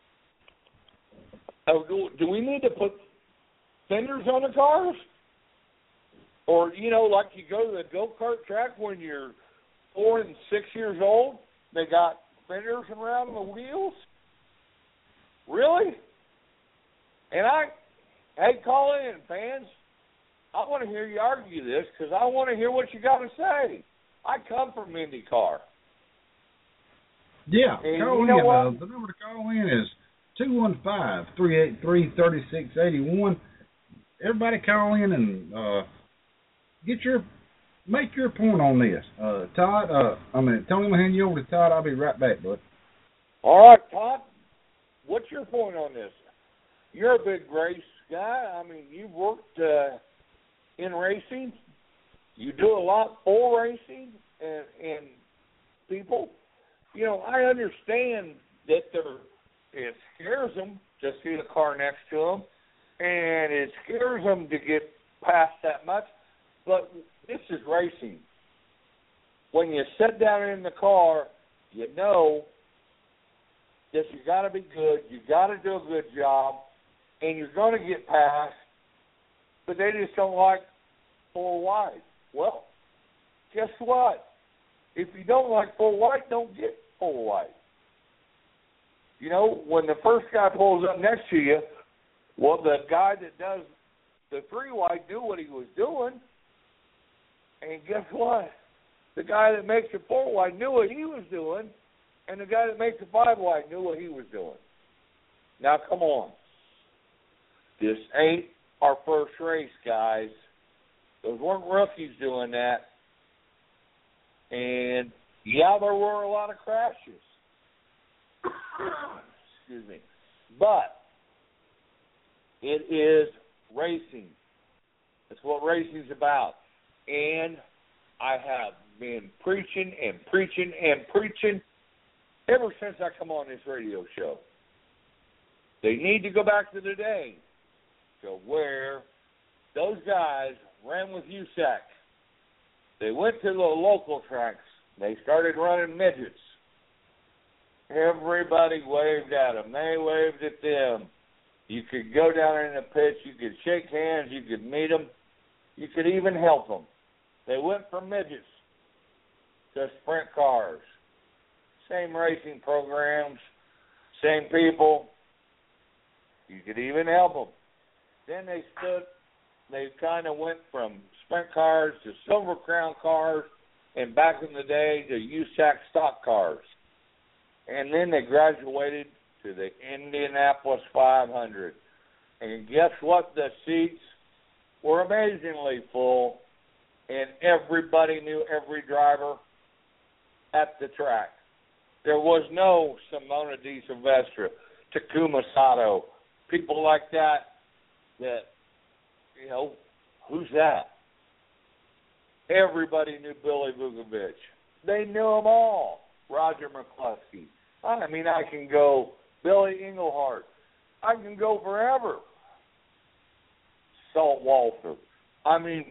Speaker 14: Oh, do, do we need to put fenders on the cars? Or, you know, like you go to the go-kart track when you're four and six years old, they got fenders around the wheels? Really? And I, hey, call in, fans. I want to hear you argue this because I want to hear what you got to say. I come from IndyCar.
Speaker 4: Yeah,
Speaker 14: and
Speaker 4: call
Speaker 14: you know
Speaker 4: in.
Speaker 14: what?
Speaker 4: Uh, the number to call in is two one five, three eight three, three six eight one. Everybody call in and uh, get your make your point on this. Uh, Todd, uh, I mean, Tony, I'm going to hand you over to Todd. I'll be right back, bud.
Speaker 14: All right, Todd, what's your point on this? You're a big race guy. I mean, you've worked uh, in racing. You do a lot for racing and, and people. You know, I understand that there, it scares them to see the car next to them, and it scares them to get past that much. But this is racing. When you sit down in the car, you know that you got to be good, you got to do a good job, and you're going to get past. But they just don't like four wide. Well, guess what? If you don't like four wide, don't get four wide. You know, when the first guy pulls up next to you, well, the guy that does the three wide knew what he was doing. And guess what? The guy that makes the four wide knew what he was doing, and the guy that makes the five wide knew what he was doing. Now, come on. This ain't our first race, guys. Those weren't rookies doing that. And, yeah, there were a lot of crashes. Excuse me. But it is racing. That's what racing's about. And I have been preaching and preaching and preaching ever since I come on this radio show. They need to go back to the day to where those guys ran with U S A C. They went to the local tracks. They started running midgets. Everybody waved at them. They waved at them. You could go down in the pits. You could shake hands. You could meet them. You could even help them. They went from midgets to sprint cars. Same racing programs, same people. You could even help them. Then they stood, they kind of went from sprint cars to Silver Crown cars, and back in the day to U S A C stock cars. And then they graduated to the Indianapolis five hundred. And guess what? The seats were amazingly full, and everybody knew every driver at the track. There was no Simona Di Silvestre, Takuma Sato, people like that, that, you know, who's that? Everybody knew Billy Vukovich. They knew them all. Roger McCluskey. I mean, I can go Billy Englehart. I can go forever. Salt Walter. I mean,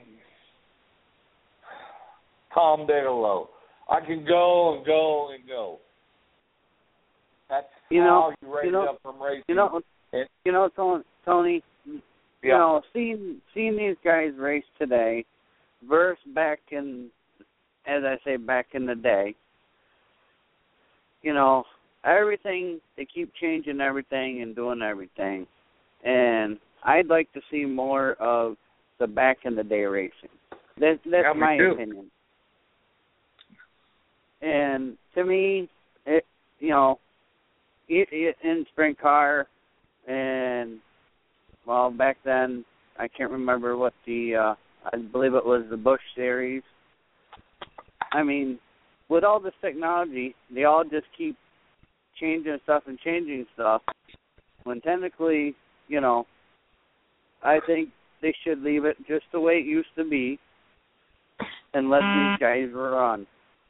Speaker 14: Tom Bigelow. I can go and go and go. That's
Speaker 13: you
Speaker 14: how
Speaker 13: know,
Speaker 14: you raise
Speaker 13: you know,
Speaker 14: up from racing.
Speaker 13: You know,
Speaker 14: and,
Speaker 13: you know, Tony. Tony you
Speaker 14: yeah.
Speaker 13: know, seeing seeing these guys race today versus back in, as I say, back in the day. You know, everything, they keep changing everything and doing everything. And I'd like to see more of the back in the day racing. That, that's
Speaker 14: yeah,
Speaker 13: my
Speaker 14: too.
Speaker 13: opinion. And to me, it you know, it, it, in sprint car, and well, back then I can't remember what the uh, I believe it was the Busch Series. I mean, with all this technology, they all just keep changing stuff and changing stuff. When technically, you know, I think they should leave it just the way it used to be and let these guys run.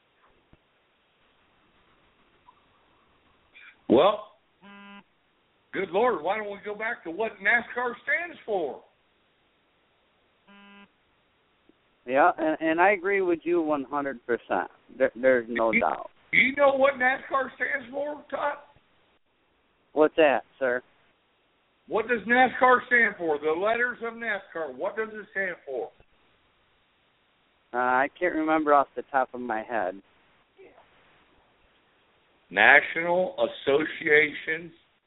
Speaker 14: Well, good Lord, why don't we go back to what NASCAR stands for?
Speaker 13: Yeah, and, and I agree with you one hundred percent. There, there's no
Speaker 14: you,
Speaker 13: doubt.
Speaker 14: Do you know what NASCAR stands for, Todd?
Speaker 13: What's that, sir?
Speaker 14: What does NASCAR stand for? The letters of NASCAR. What does it stand for?
Speaker 13: Uh, I can't remember off the top of my head.
Speaker 14: National Association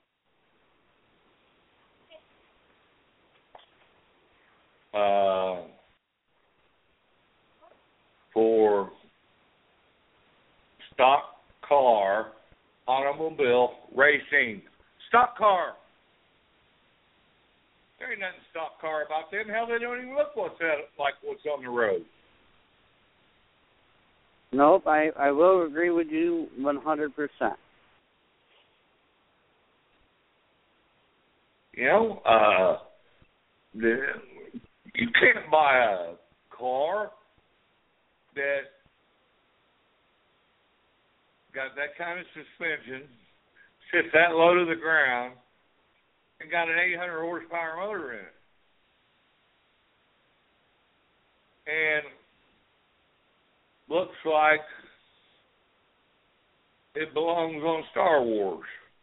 Speaker 14: uh, for Stock Car Automobile Racing. Stock car. There ain't nothing stock car about them. Hell, they don't even look what's that, like what's on the road.
Speaker 13: Nope, I, I will agree with you one hundred percent.
Speaker 14: You know, uh, the, you can't buy a car that got that kind of suspension, sits that low to the ground, and got an eight hundred horsepower motor in it. And looks like it belongs on Star Wars.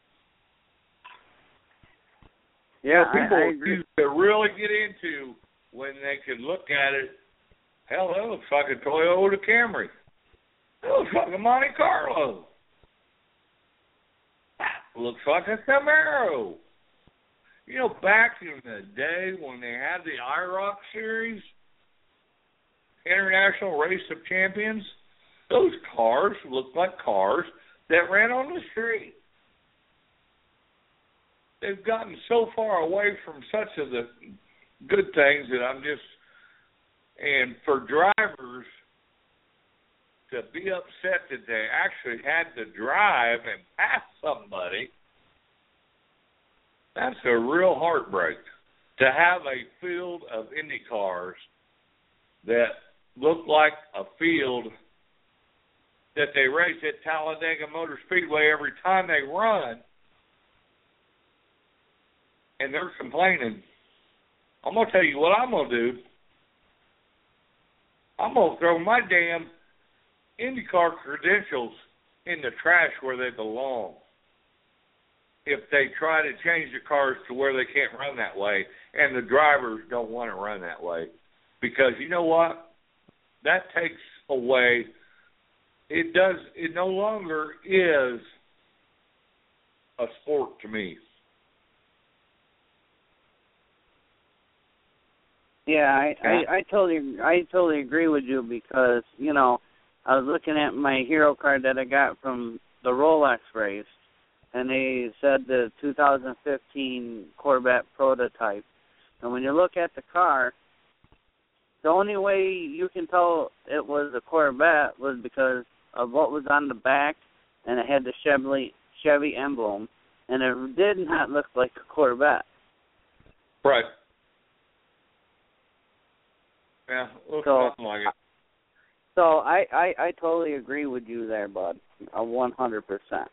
Speaker 13: Yeah,
Speaker 14: so people
Speaker 13: I, I agree.
Speaker 14: to really get into when they can look at it. Hell, that looks like a Toyota Camry. That looks like a Monte Carlo. That looks like a Camaro. You know, back in the day when they had the I ROC series, International Race of Champions, those cars looked like cars that ran on the street. They've gotten so far away from such of the good things that I'm just, and for drivers to be upset that they actually had to drive and pass somebody, that's a real heartbreak. To have a field of Indy cars that look like a field that they race at Talladega Motor Speedway every time they run, and they're complaining. I'm going to tell you what I'm going to do. I'm going to throw my damn IndyCar credentials in the trash where they belong if they try to change the cars to where they can't run that way and the drivers don't want to run that way. Because you know what? That takes away, it does, it no longer is a sport to me.
Speaker 13: Yeah, I, I, I totally I totally agree with you because, you know, I was looking at my hero card that I got from the Rolex race, and they said the two thousand fifteen Corvette prototype. And when you look at the car, the only way you can tell it was a Corvette was because of what was on the back, and it had the Chevy, Chevy emblem, and it did not look like a Corvette.
Speaker 14: Right. Yeah, looks
Speaker 13: so,
Speaker 14: nothing like it.
Speaker 13: So I, I, I totally agree with you there, bud, a one hundred percent.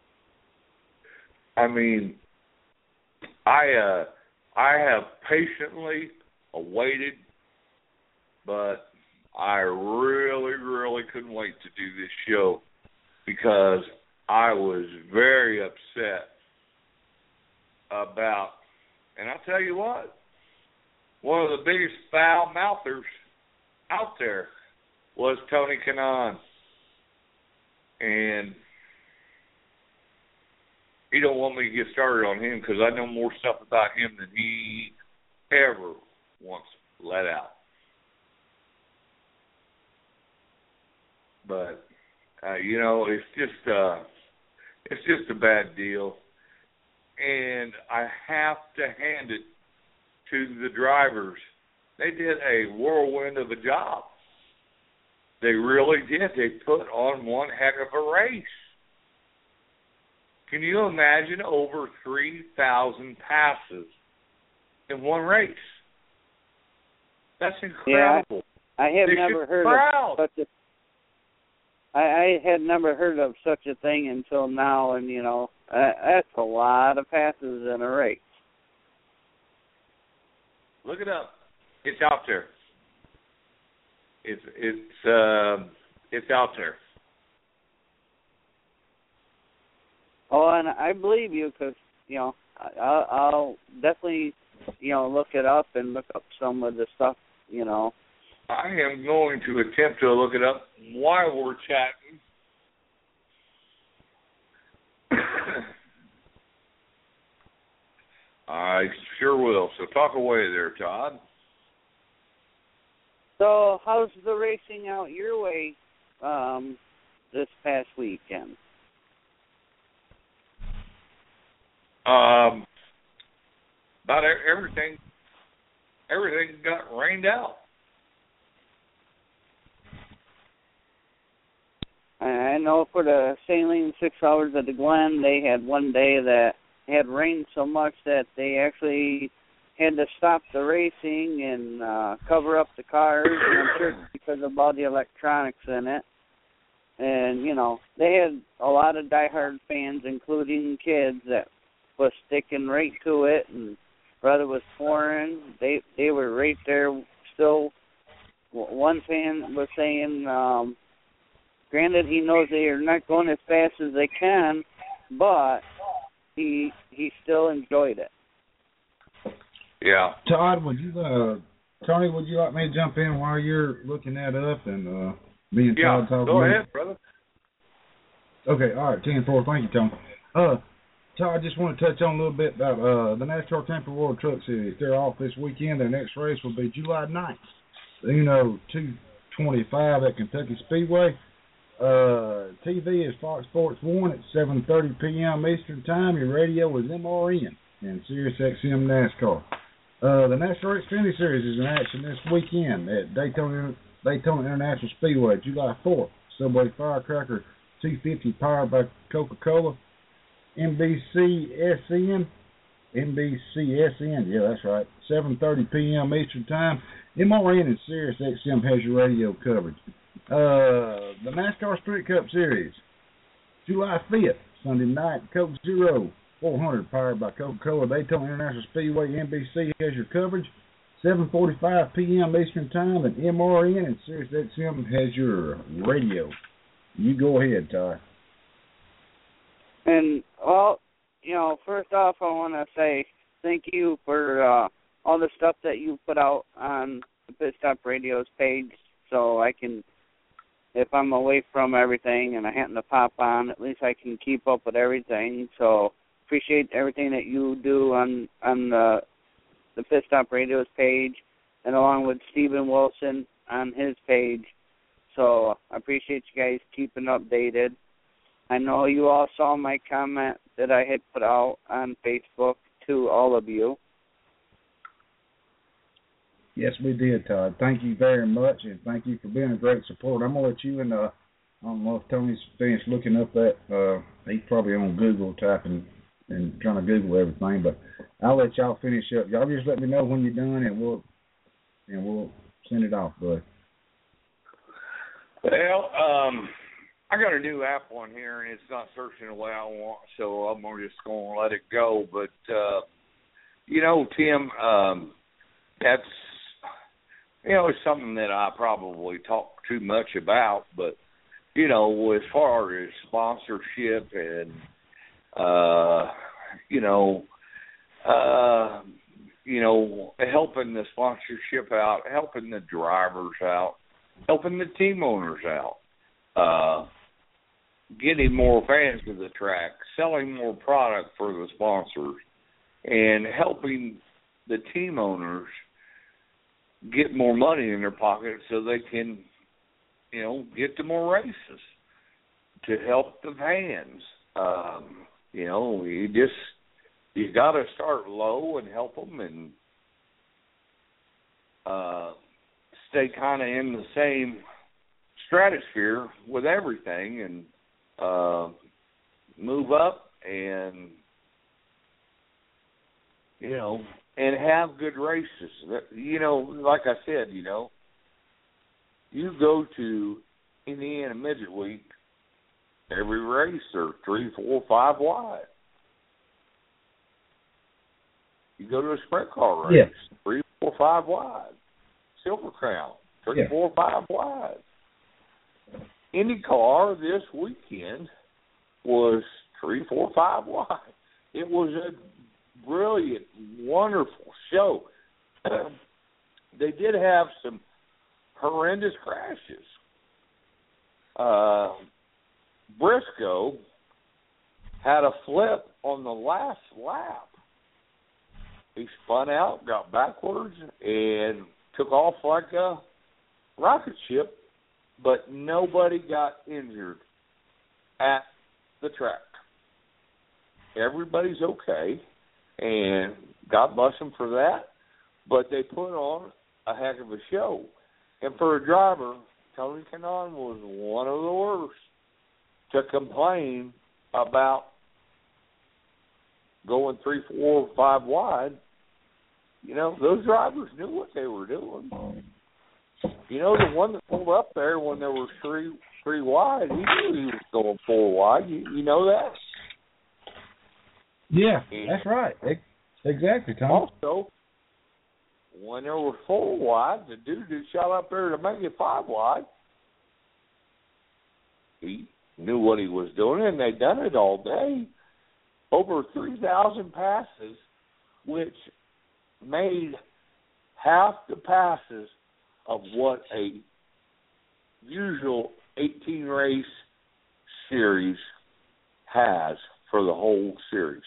Speaker 14: I mean, I uh, I have patiently awaited, but I really, really couldn't wait to do this show because I was very upset about, and I'll tell you what, one of the biggest foul mouthers out there was Tony Kanaan. And he don't want me to get started on him because I know more stuff about him than he ever wants let out. But, Uh, you know, it's just uh, it's just a bad deal, and I have to hand it to the drivers. They did a whirlwind of a job. They really did. They put on one heck of a race. Can you imagine over three thousand passes in one race? That's incredible.
Speaker 13: Yeah, I, I have
Speaker 14: they
Speaker 13: never heard
Speaker 14: proud.
Speaker 13: of such a. I, I had never heard of such a thing until now, and you know uh, that's a lot of passes in a race.
Speaker 14: Look it up. It's out there. It's it's uh, it's out there.
Speaker 13: Oh, and I believe you because you know I, I'll definitely you know look it up and look up some of the stuff. You know.
Speaker 14: I am going to attempt to look it up while we're chatting. I sure will. So talk away there, Todd.
Speaker 13: So how's the racing out your way um, this past weekend?
Speaker 14: Um, about everything, everything got rained out.
Speaker 13: I know for the Saline Six Hours at the Glen, they had one day that had rained so much that they actually had to stop the racing and uh, cover up the cars, and I'm sure it's because of all the electronics in it. And, you know, they had a lot of diehard fans, including kids, that was sticking right to it, and brother was pouring. They, they were right there still. One fan was saying, um, granted, he knows they are not going as fast as they can, but he he still enjoyed it.
Speaker 14: Yeah.
Speaker 4: Todd, would you, uh, Tony, would you like me to jump in while you're looking that up and uh, me and
Speaker 14: yeah,
Speaker 4: Todd talk?
Speaker 14: Go ahead, brother.
Speaker 4: Okay, all right, ten four. Thank you, Tony. Uh, Todd, I just want to touch on a little bit about uh, the NASCAR Tampa World Truck Series. They're off this weekend. Their next race will be July ninth. You know, two twenty-five at Kentucky Speedway. Uh, T V is Fox Sports one at seven thirty p.m. Eastern Time. Your radio is M R N and Sirius X M NASCAR. Uh, the NASCAR Xfinity Series is in action this weekend at Daytona Daytona International Speedway, July fourth. Subway Firecracker two fifty powered by Coca-Cola. N B C S N, N B C S N, yeah, that's right, seven thirty p.m. Eastern Time. M R N and Sirius X M has your radio coverage. Uh, the NASCAR Sprint Cup Series, July fifth, Sunday night, Coke Zero, four hundred, powered by Coca-Cola, Daytona International Speedway. N B C has your coverage, seven forty-five p.m. Eastern Time, and M R N and Sirius X M has your radio. You go ahead, Ty.
Speaker 13: And, well, you know, first off, I want to say thank you for uh, all the stuff that you put out on the Pit Stop Radio's page, so I can, if I'm away from everything and I happen to pop on, at least I can keep up with everything. So appreciate everything that you do on on the the Pit Stop Radio's page, and along with Stephen Wilson on his page. So I appreciate you guys keeping updated. I know you all saw my comment that I had put out on Facebook to all of you.
Speaker 4: Yes, we did, Todd. Thank you very much, and thank you for being a great support. I'm going to let you and, uh, I don't know if Tony's finished looking up that, uh, he's probably on Google typing and trying to Google everything, but I'll let y'all finish up. Y'all just let me know when you're done, and we'll, and we'll send it off, bud.
Speaker 14: Well, um, I got a new app on here, and it's not searching the way I want, so I'm just going to let it go. But, uh, you know, Tim, um, that's, you know, it's something that I probably talk too much about. But, you know, as far as sponsorship and, uh, you know, uh, you know, helping the sponsorship out, helping the drivers out, helping the team owners out, uh, getting more fans to the track, selling more product for the sponsors, and helping the team owners get more money in their pocket so they can, you know, get to more races. to help the fans. Um, you know, you just you got to start low and help them, and uh, stay kind of in the same stratosphere with everything, and uh, move up, and you know, and have good races. You know, like I said, you know, you go to Indiana Midget Week, every race are three, four, five wide. You go to a sprint car race,
Speaker 4: yeah.
Speaker 14: three, four, five wide. Silver Crown, three,
Speaker 4: yeah.
Speaker 14: four, five wide. IndyCar this weekend was three, four, five wide. It was a brilliant, wonderful show. They did have some horrendous crashes. Uh, Briscoe had a flip on the last lap. He spun out, got backwards, and took off like a rocket ship, but nobody got injured at the track. Everybody's okay, and God bless them for that, but they put on a heck of a show. And for a driver, Tony Kanaan was one of the worst to complain about going three, four, five wide. You know, those drivers knew what they were doing. You know, the one that pulled up there when there was three three wide, he knew he was going four wide. You, you know that?
Speaker 4: Yeah, and that's right. Exactly, Tom.
Speaker 14: Also, when there was four wide, the dude who shot up there to make it five wide, he knew what he was doing, and they done it all day. Over three thousand passes, which made half the passes of what a usual eighteen race series has for the whole series.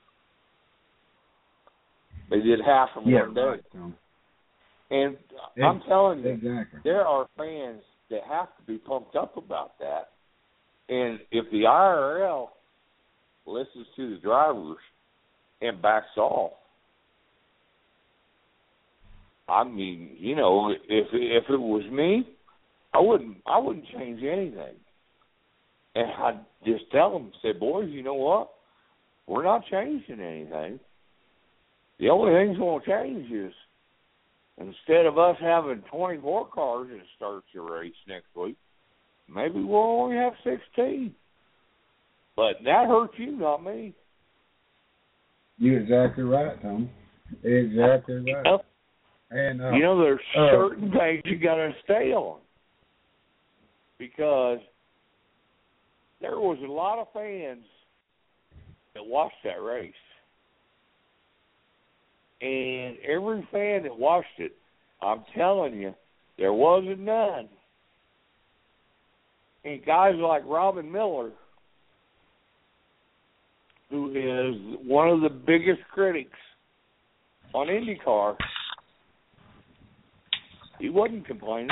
Speaker 14: They did half in
Speaker 4: yeah,
Speaker 14: one day.
Speaker 4: Right, Tom.
Speaker 14: And I'm telling you,
Speaker 4: exactly.
Speaker 14: there are fans that have to be pumped up about that. And if the I R L listens to the drivers and backs off, I mean, you know, if if it was me, I wouldn't I wouldn't change anything. And I'd just tell them, say, boys, you know what? We're not changing anything. The only thing that's going to change is instead of us having twenty-four cars that starts the race next week, maybe we'll only have sixteen. But that hurts you, not me.
Speaker 4: You're exactly right, Tom. Exactly right.
Speaker 14: You know,
Speaker 4: and uh,
Speaker 14: you know there's
Speaker 4: uh,
Speaker 14: certain things you got to stay on because there was a lot of fans that watched that race. And every fan that watched it, I'm telling you, there wasn't none. And guys like Robin Miller, who is one of the biggest critics on IndyCar, he wasn't complaining.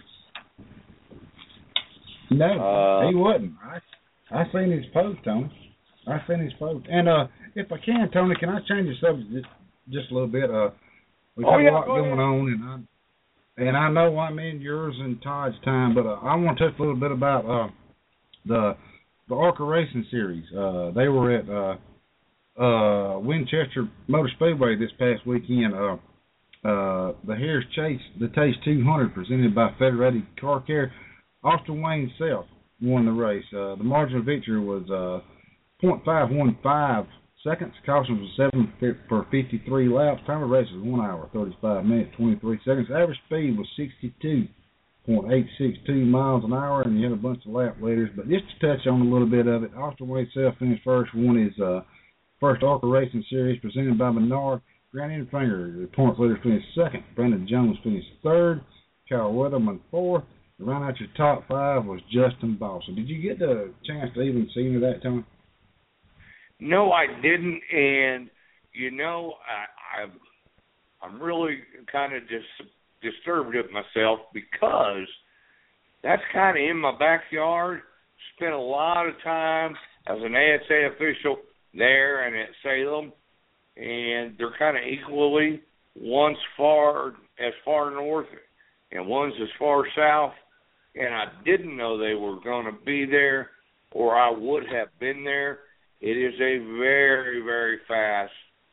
Speaker 4: No,
Speaker 14: uh,
Speaker 4: he wasn't. I I seen his post, Tony. I seen his post. And uh, if I can, Tony, can I change the subject just, just a little bit? Uh, we got
Speaker 14: oh, yeah,
Speaker 4: a lot
Speaker 14: go
Speaker 4: going
Speaker 14: ahead.
Speaker 4: on, and I and I know I'm in yours and Todd's time, but uh, I want to touch a little bit about uh, the the ARCA Racing Series. Uh, they were at uh, uh, Winchester Motor Speedway this past weekend. Uh, uh, the Harris Chase, the Taste two hundred, presented by Federated Car Care. Austin Wayne Self won the race. Uh, the margin of victory was uh, point five one five seconds. Caution was seven for fifty-three laps. Time of race was one hour, thirty-five minutes, twenty-three seconds. Average speed was sixty-two point eight six two miles an hour, and you had a bunch of lap leaders. But just to touch on a little bit of it, Austin Wayne Self finished first. Won his uh, first ARCA Racing Series presented by Menard. Grant Enfinger, the points leader, finished second. Brandon Jones finished third. Kyle Weatherman fourth. To round out your top five was Justin Boston. Did you get the chance to even see any of that, Tony?
Speaker 14: No, I didn't, and you know, I, I'm I'm really kind of dis- disturbed at myself because that's kind of in my backyard. spent a lot of time as an A S A official there and at Salem, and they're kind of equally, one's far as far north and one's as far south, and I didn't know they were going to be there, or I would have been there. It is a very, very fast,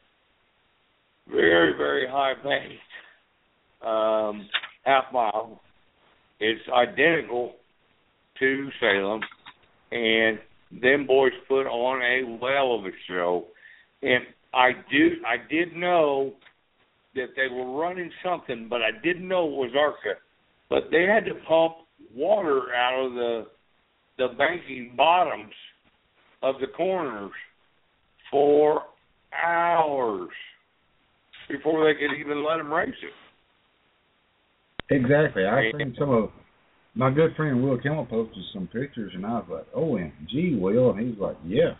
Speaker 14: very, very high pace um, half mile. It's identical to Salem, and them boys put on a whale of a show. And I do, I did know that they were running something, but I didn't know it was Arca. But they had to pump water out of the the banking bottoms of the corners for hours before they could even let them race it.
Speaker 4: Exactly. I seen some of my good friend Will Kimmel posted some pictures, and I was like, "O M G, Will," and he's like, "Yeah."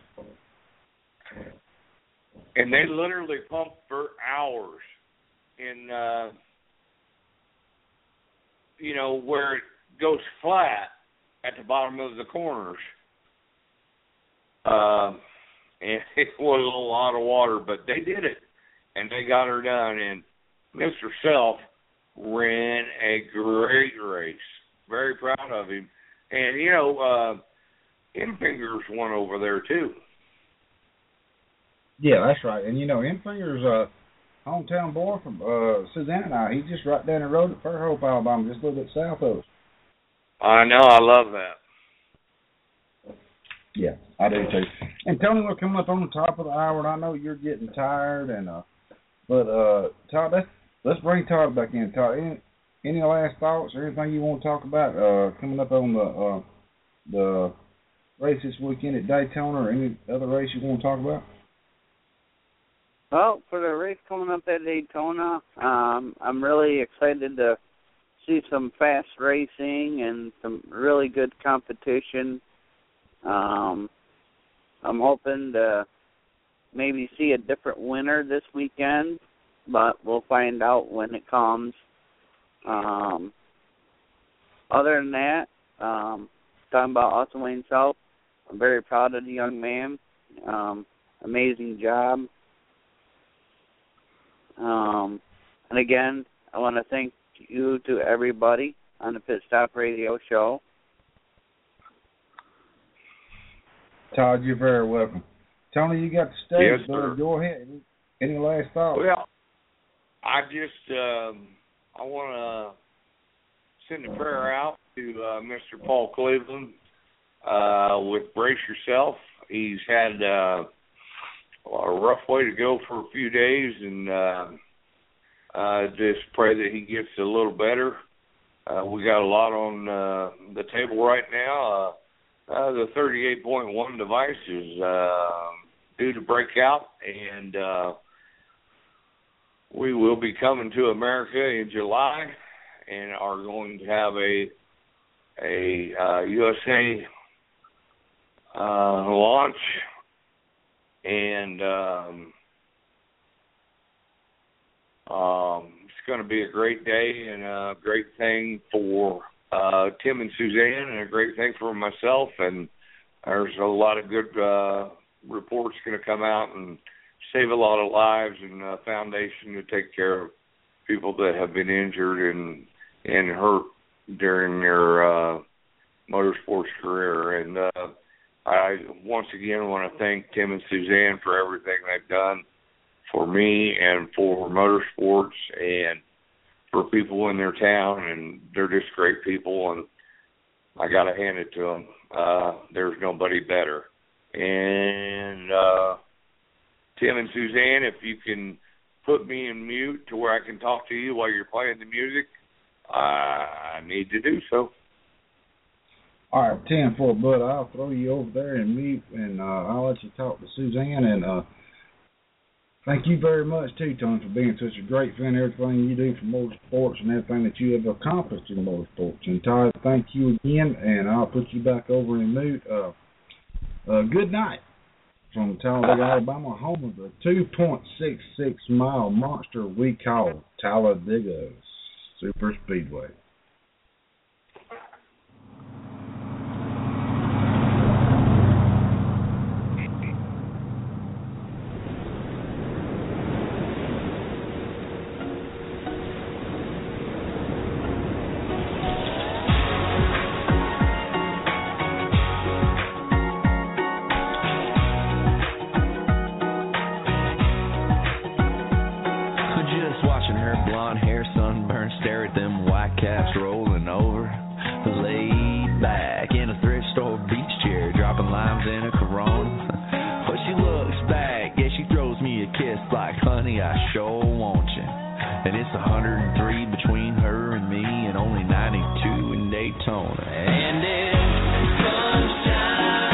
Speaker 14: And they literally pumped for hours in, uh, you know, where it goes flat at the bottom of the corners. Uh, and it was a lot of water, but they did it, and they got her done. And Mister Self ran a great race. Very proud of him. And, you know, uh, Infingers won over there, too.
Speaker 4: Yeah, that's right. And, you know, Infingers, uh, hometown boy from uh, Suzanne and I, he's just right down the road at Fairhope, Alabama, just a little bit south of us.
Speaker 14: I know. I love that.
Speaker 4: Yeah, I do, too. And, Tony, we're coming up on the top of the hour, and I know you're getting tired. and uh, But, uh, Todd, let's, let's bring Todd back in. Todd, any, any last thoughts or anything you want to talk about uh, coming up on the uh, the race this weekend at Daytona, or any other race you want to talk about?
Speaker 13: Well, for the race coming up at Daytona, um, I'm really excited to see some fast racing and some really good competition. Um, I'm hoping to maybe see a different winner this weekend, but we'll find out when it comes. Um, other than that, um, talking about Austin Wayne South, I'm very proud of the young man. Um, amazing job. Um, and again, I want to thank you to everybody on the Pit Stop Radio Show.
Speaker 4: Todd, you're very welcome. Tony, you got the stage.
Speaker 14: Yes, sir.
Speaker 4: Go ahead. Any last thoughts?
Speaker 14: Well, I just um, I want to send a prayer out to uh, Mister Paul Cleveland uh, with Brace Yourself. He's had uh, a rough way to go for a few days, and uh, uh, just pray that he gets a little better. Uh, we got a lot on uh, the table right now. Uh, uh, the thirty-eight point one device is uh, due to break out, and uh, we will be coming to America in July and are going to have a a uh, U S A uh, launch, and um, um, it's going to be a great day and a great thing for uh, Tim and Suzanne, and a great thing for myself. And there's a lot of good uh, reports going to come out and save a lot of lives, and a foundation to take care of people that have been injured and and hurt during their uh, motorsports career. And uh, I once again want to thank Tim and Suzanne for everything they've done for me and for motorsports and for people in their town, and they're just great people, and I got to hand it to them. Uh, there's nobody better. And uh, Tim and Suzanne, if you can put me in mute to where I can talk to you while you're playing the music, uh, I need to do so.
Speaker 4: All right, ten for Bud. I'll throw you over there and mute, and uh, I'll let you talk to Suzanne. And uh, thank you very much, too, Tony, for being such a great fan of everything you do for motorsports and everything that you have accomplished in motorsports. And Todd, thank you again, and I'll put you back over in mute. Uh, uh, good night from Talladega, Alabama, home of the two point six six mile monster we call Talladega Super Speedway.
Speaker 16: blonde hair, sunburned, stare at them white caps rolling over. Laid back in a thrift store beach chair, dropping limes in a Corona. But she looks back, yeah, she throws me a kiss like, honey, I sure want you. And it's one hundred three between her and me, and only ninety-two in Daytona. And it's sunshine.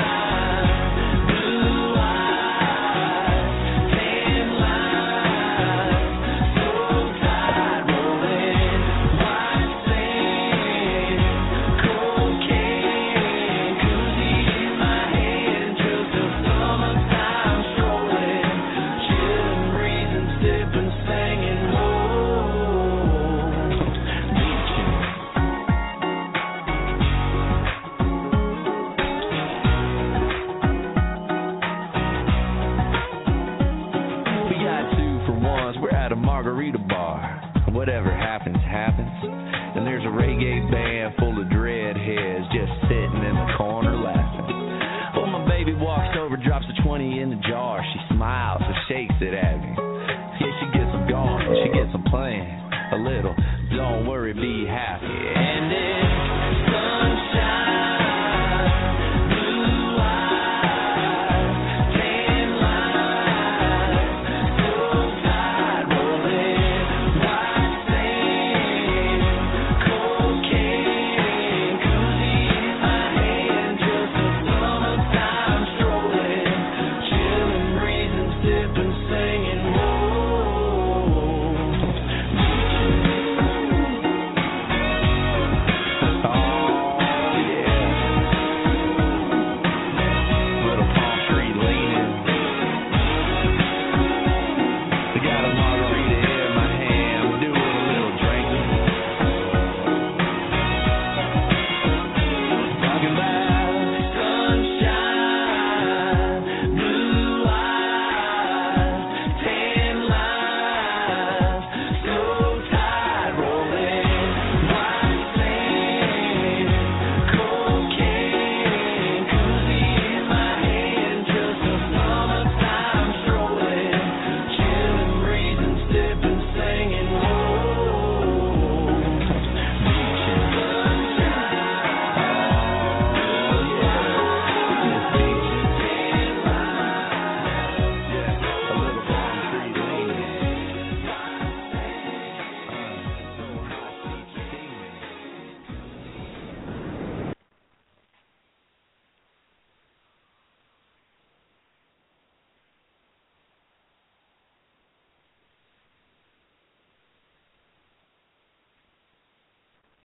Speaker 16: Margarita bar, whatever happens, happens. And there's a reggae band full of dreadheads just sitting in the corner laughing. Well, my baby walks over, drops a twenty in the jar. She smiles and shakes it at me. Yeah, she gets them going, she gets them playing a little. Don't worry, be happy. And it's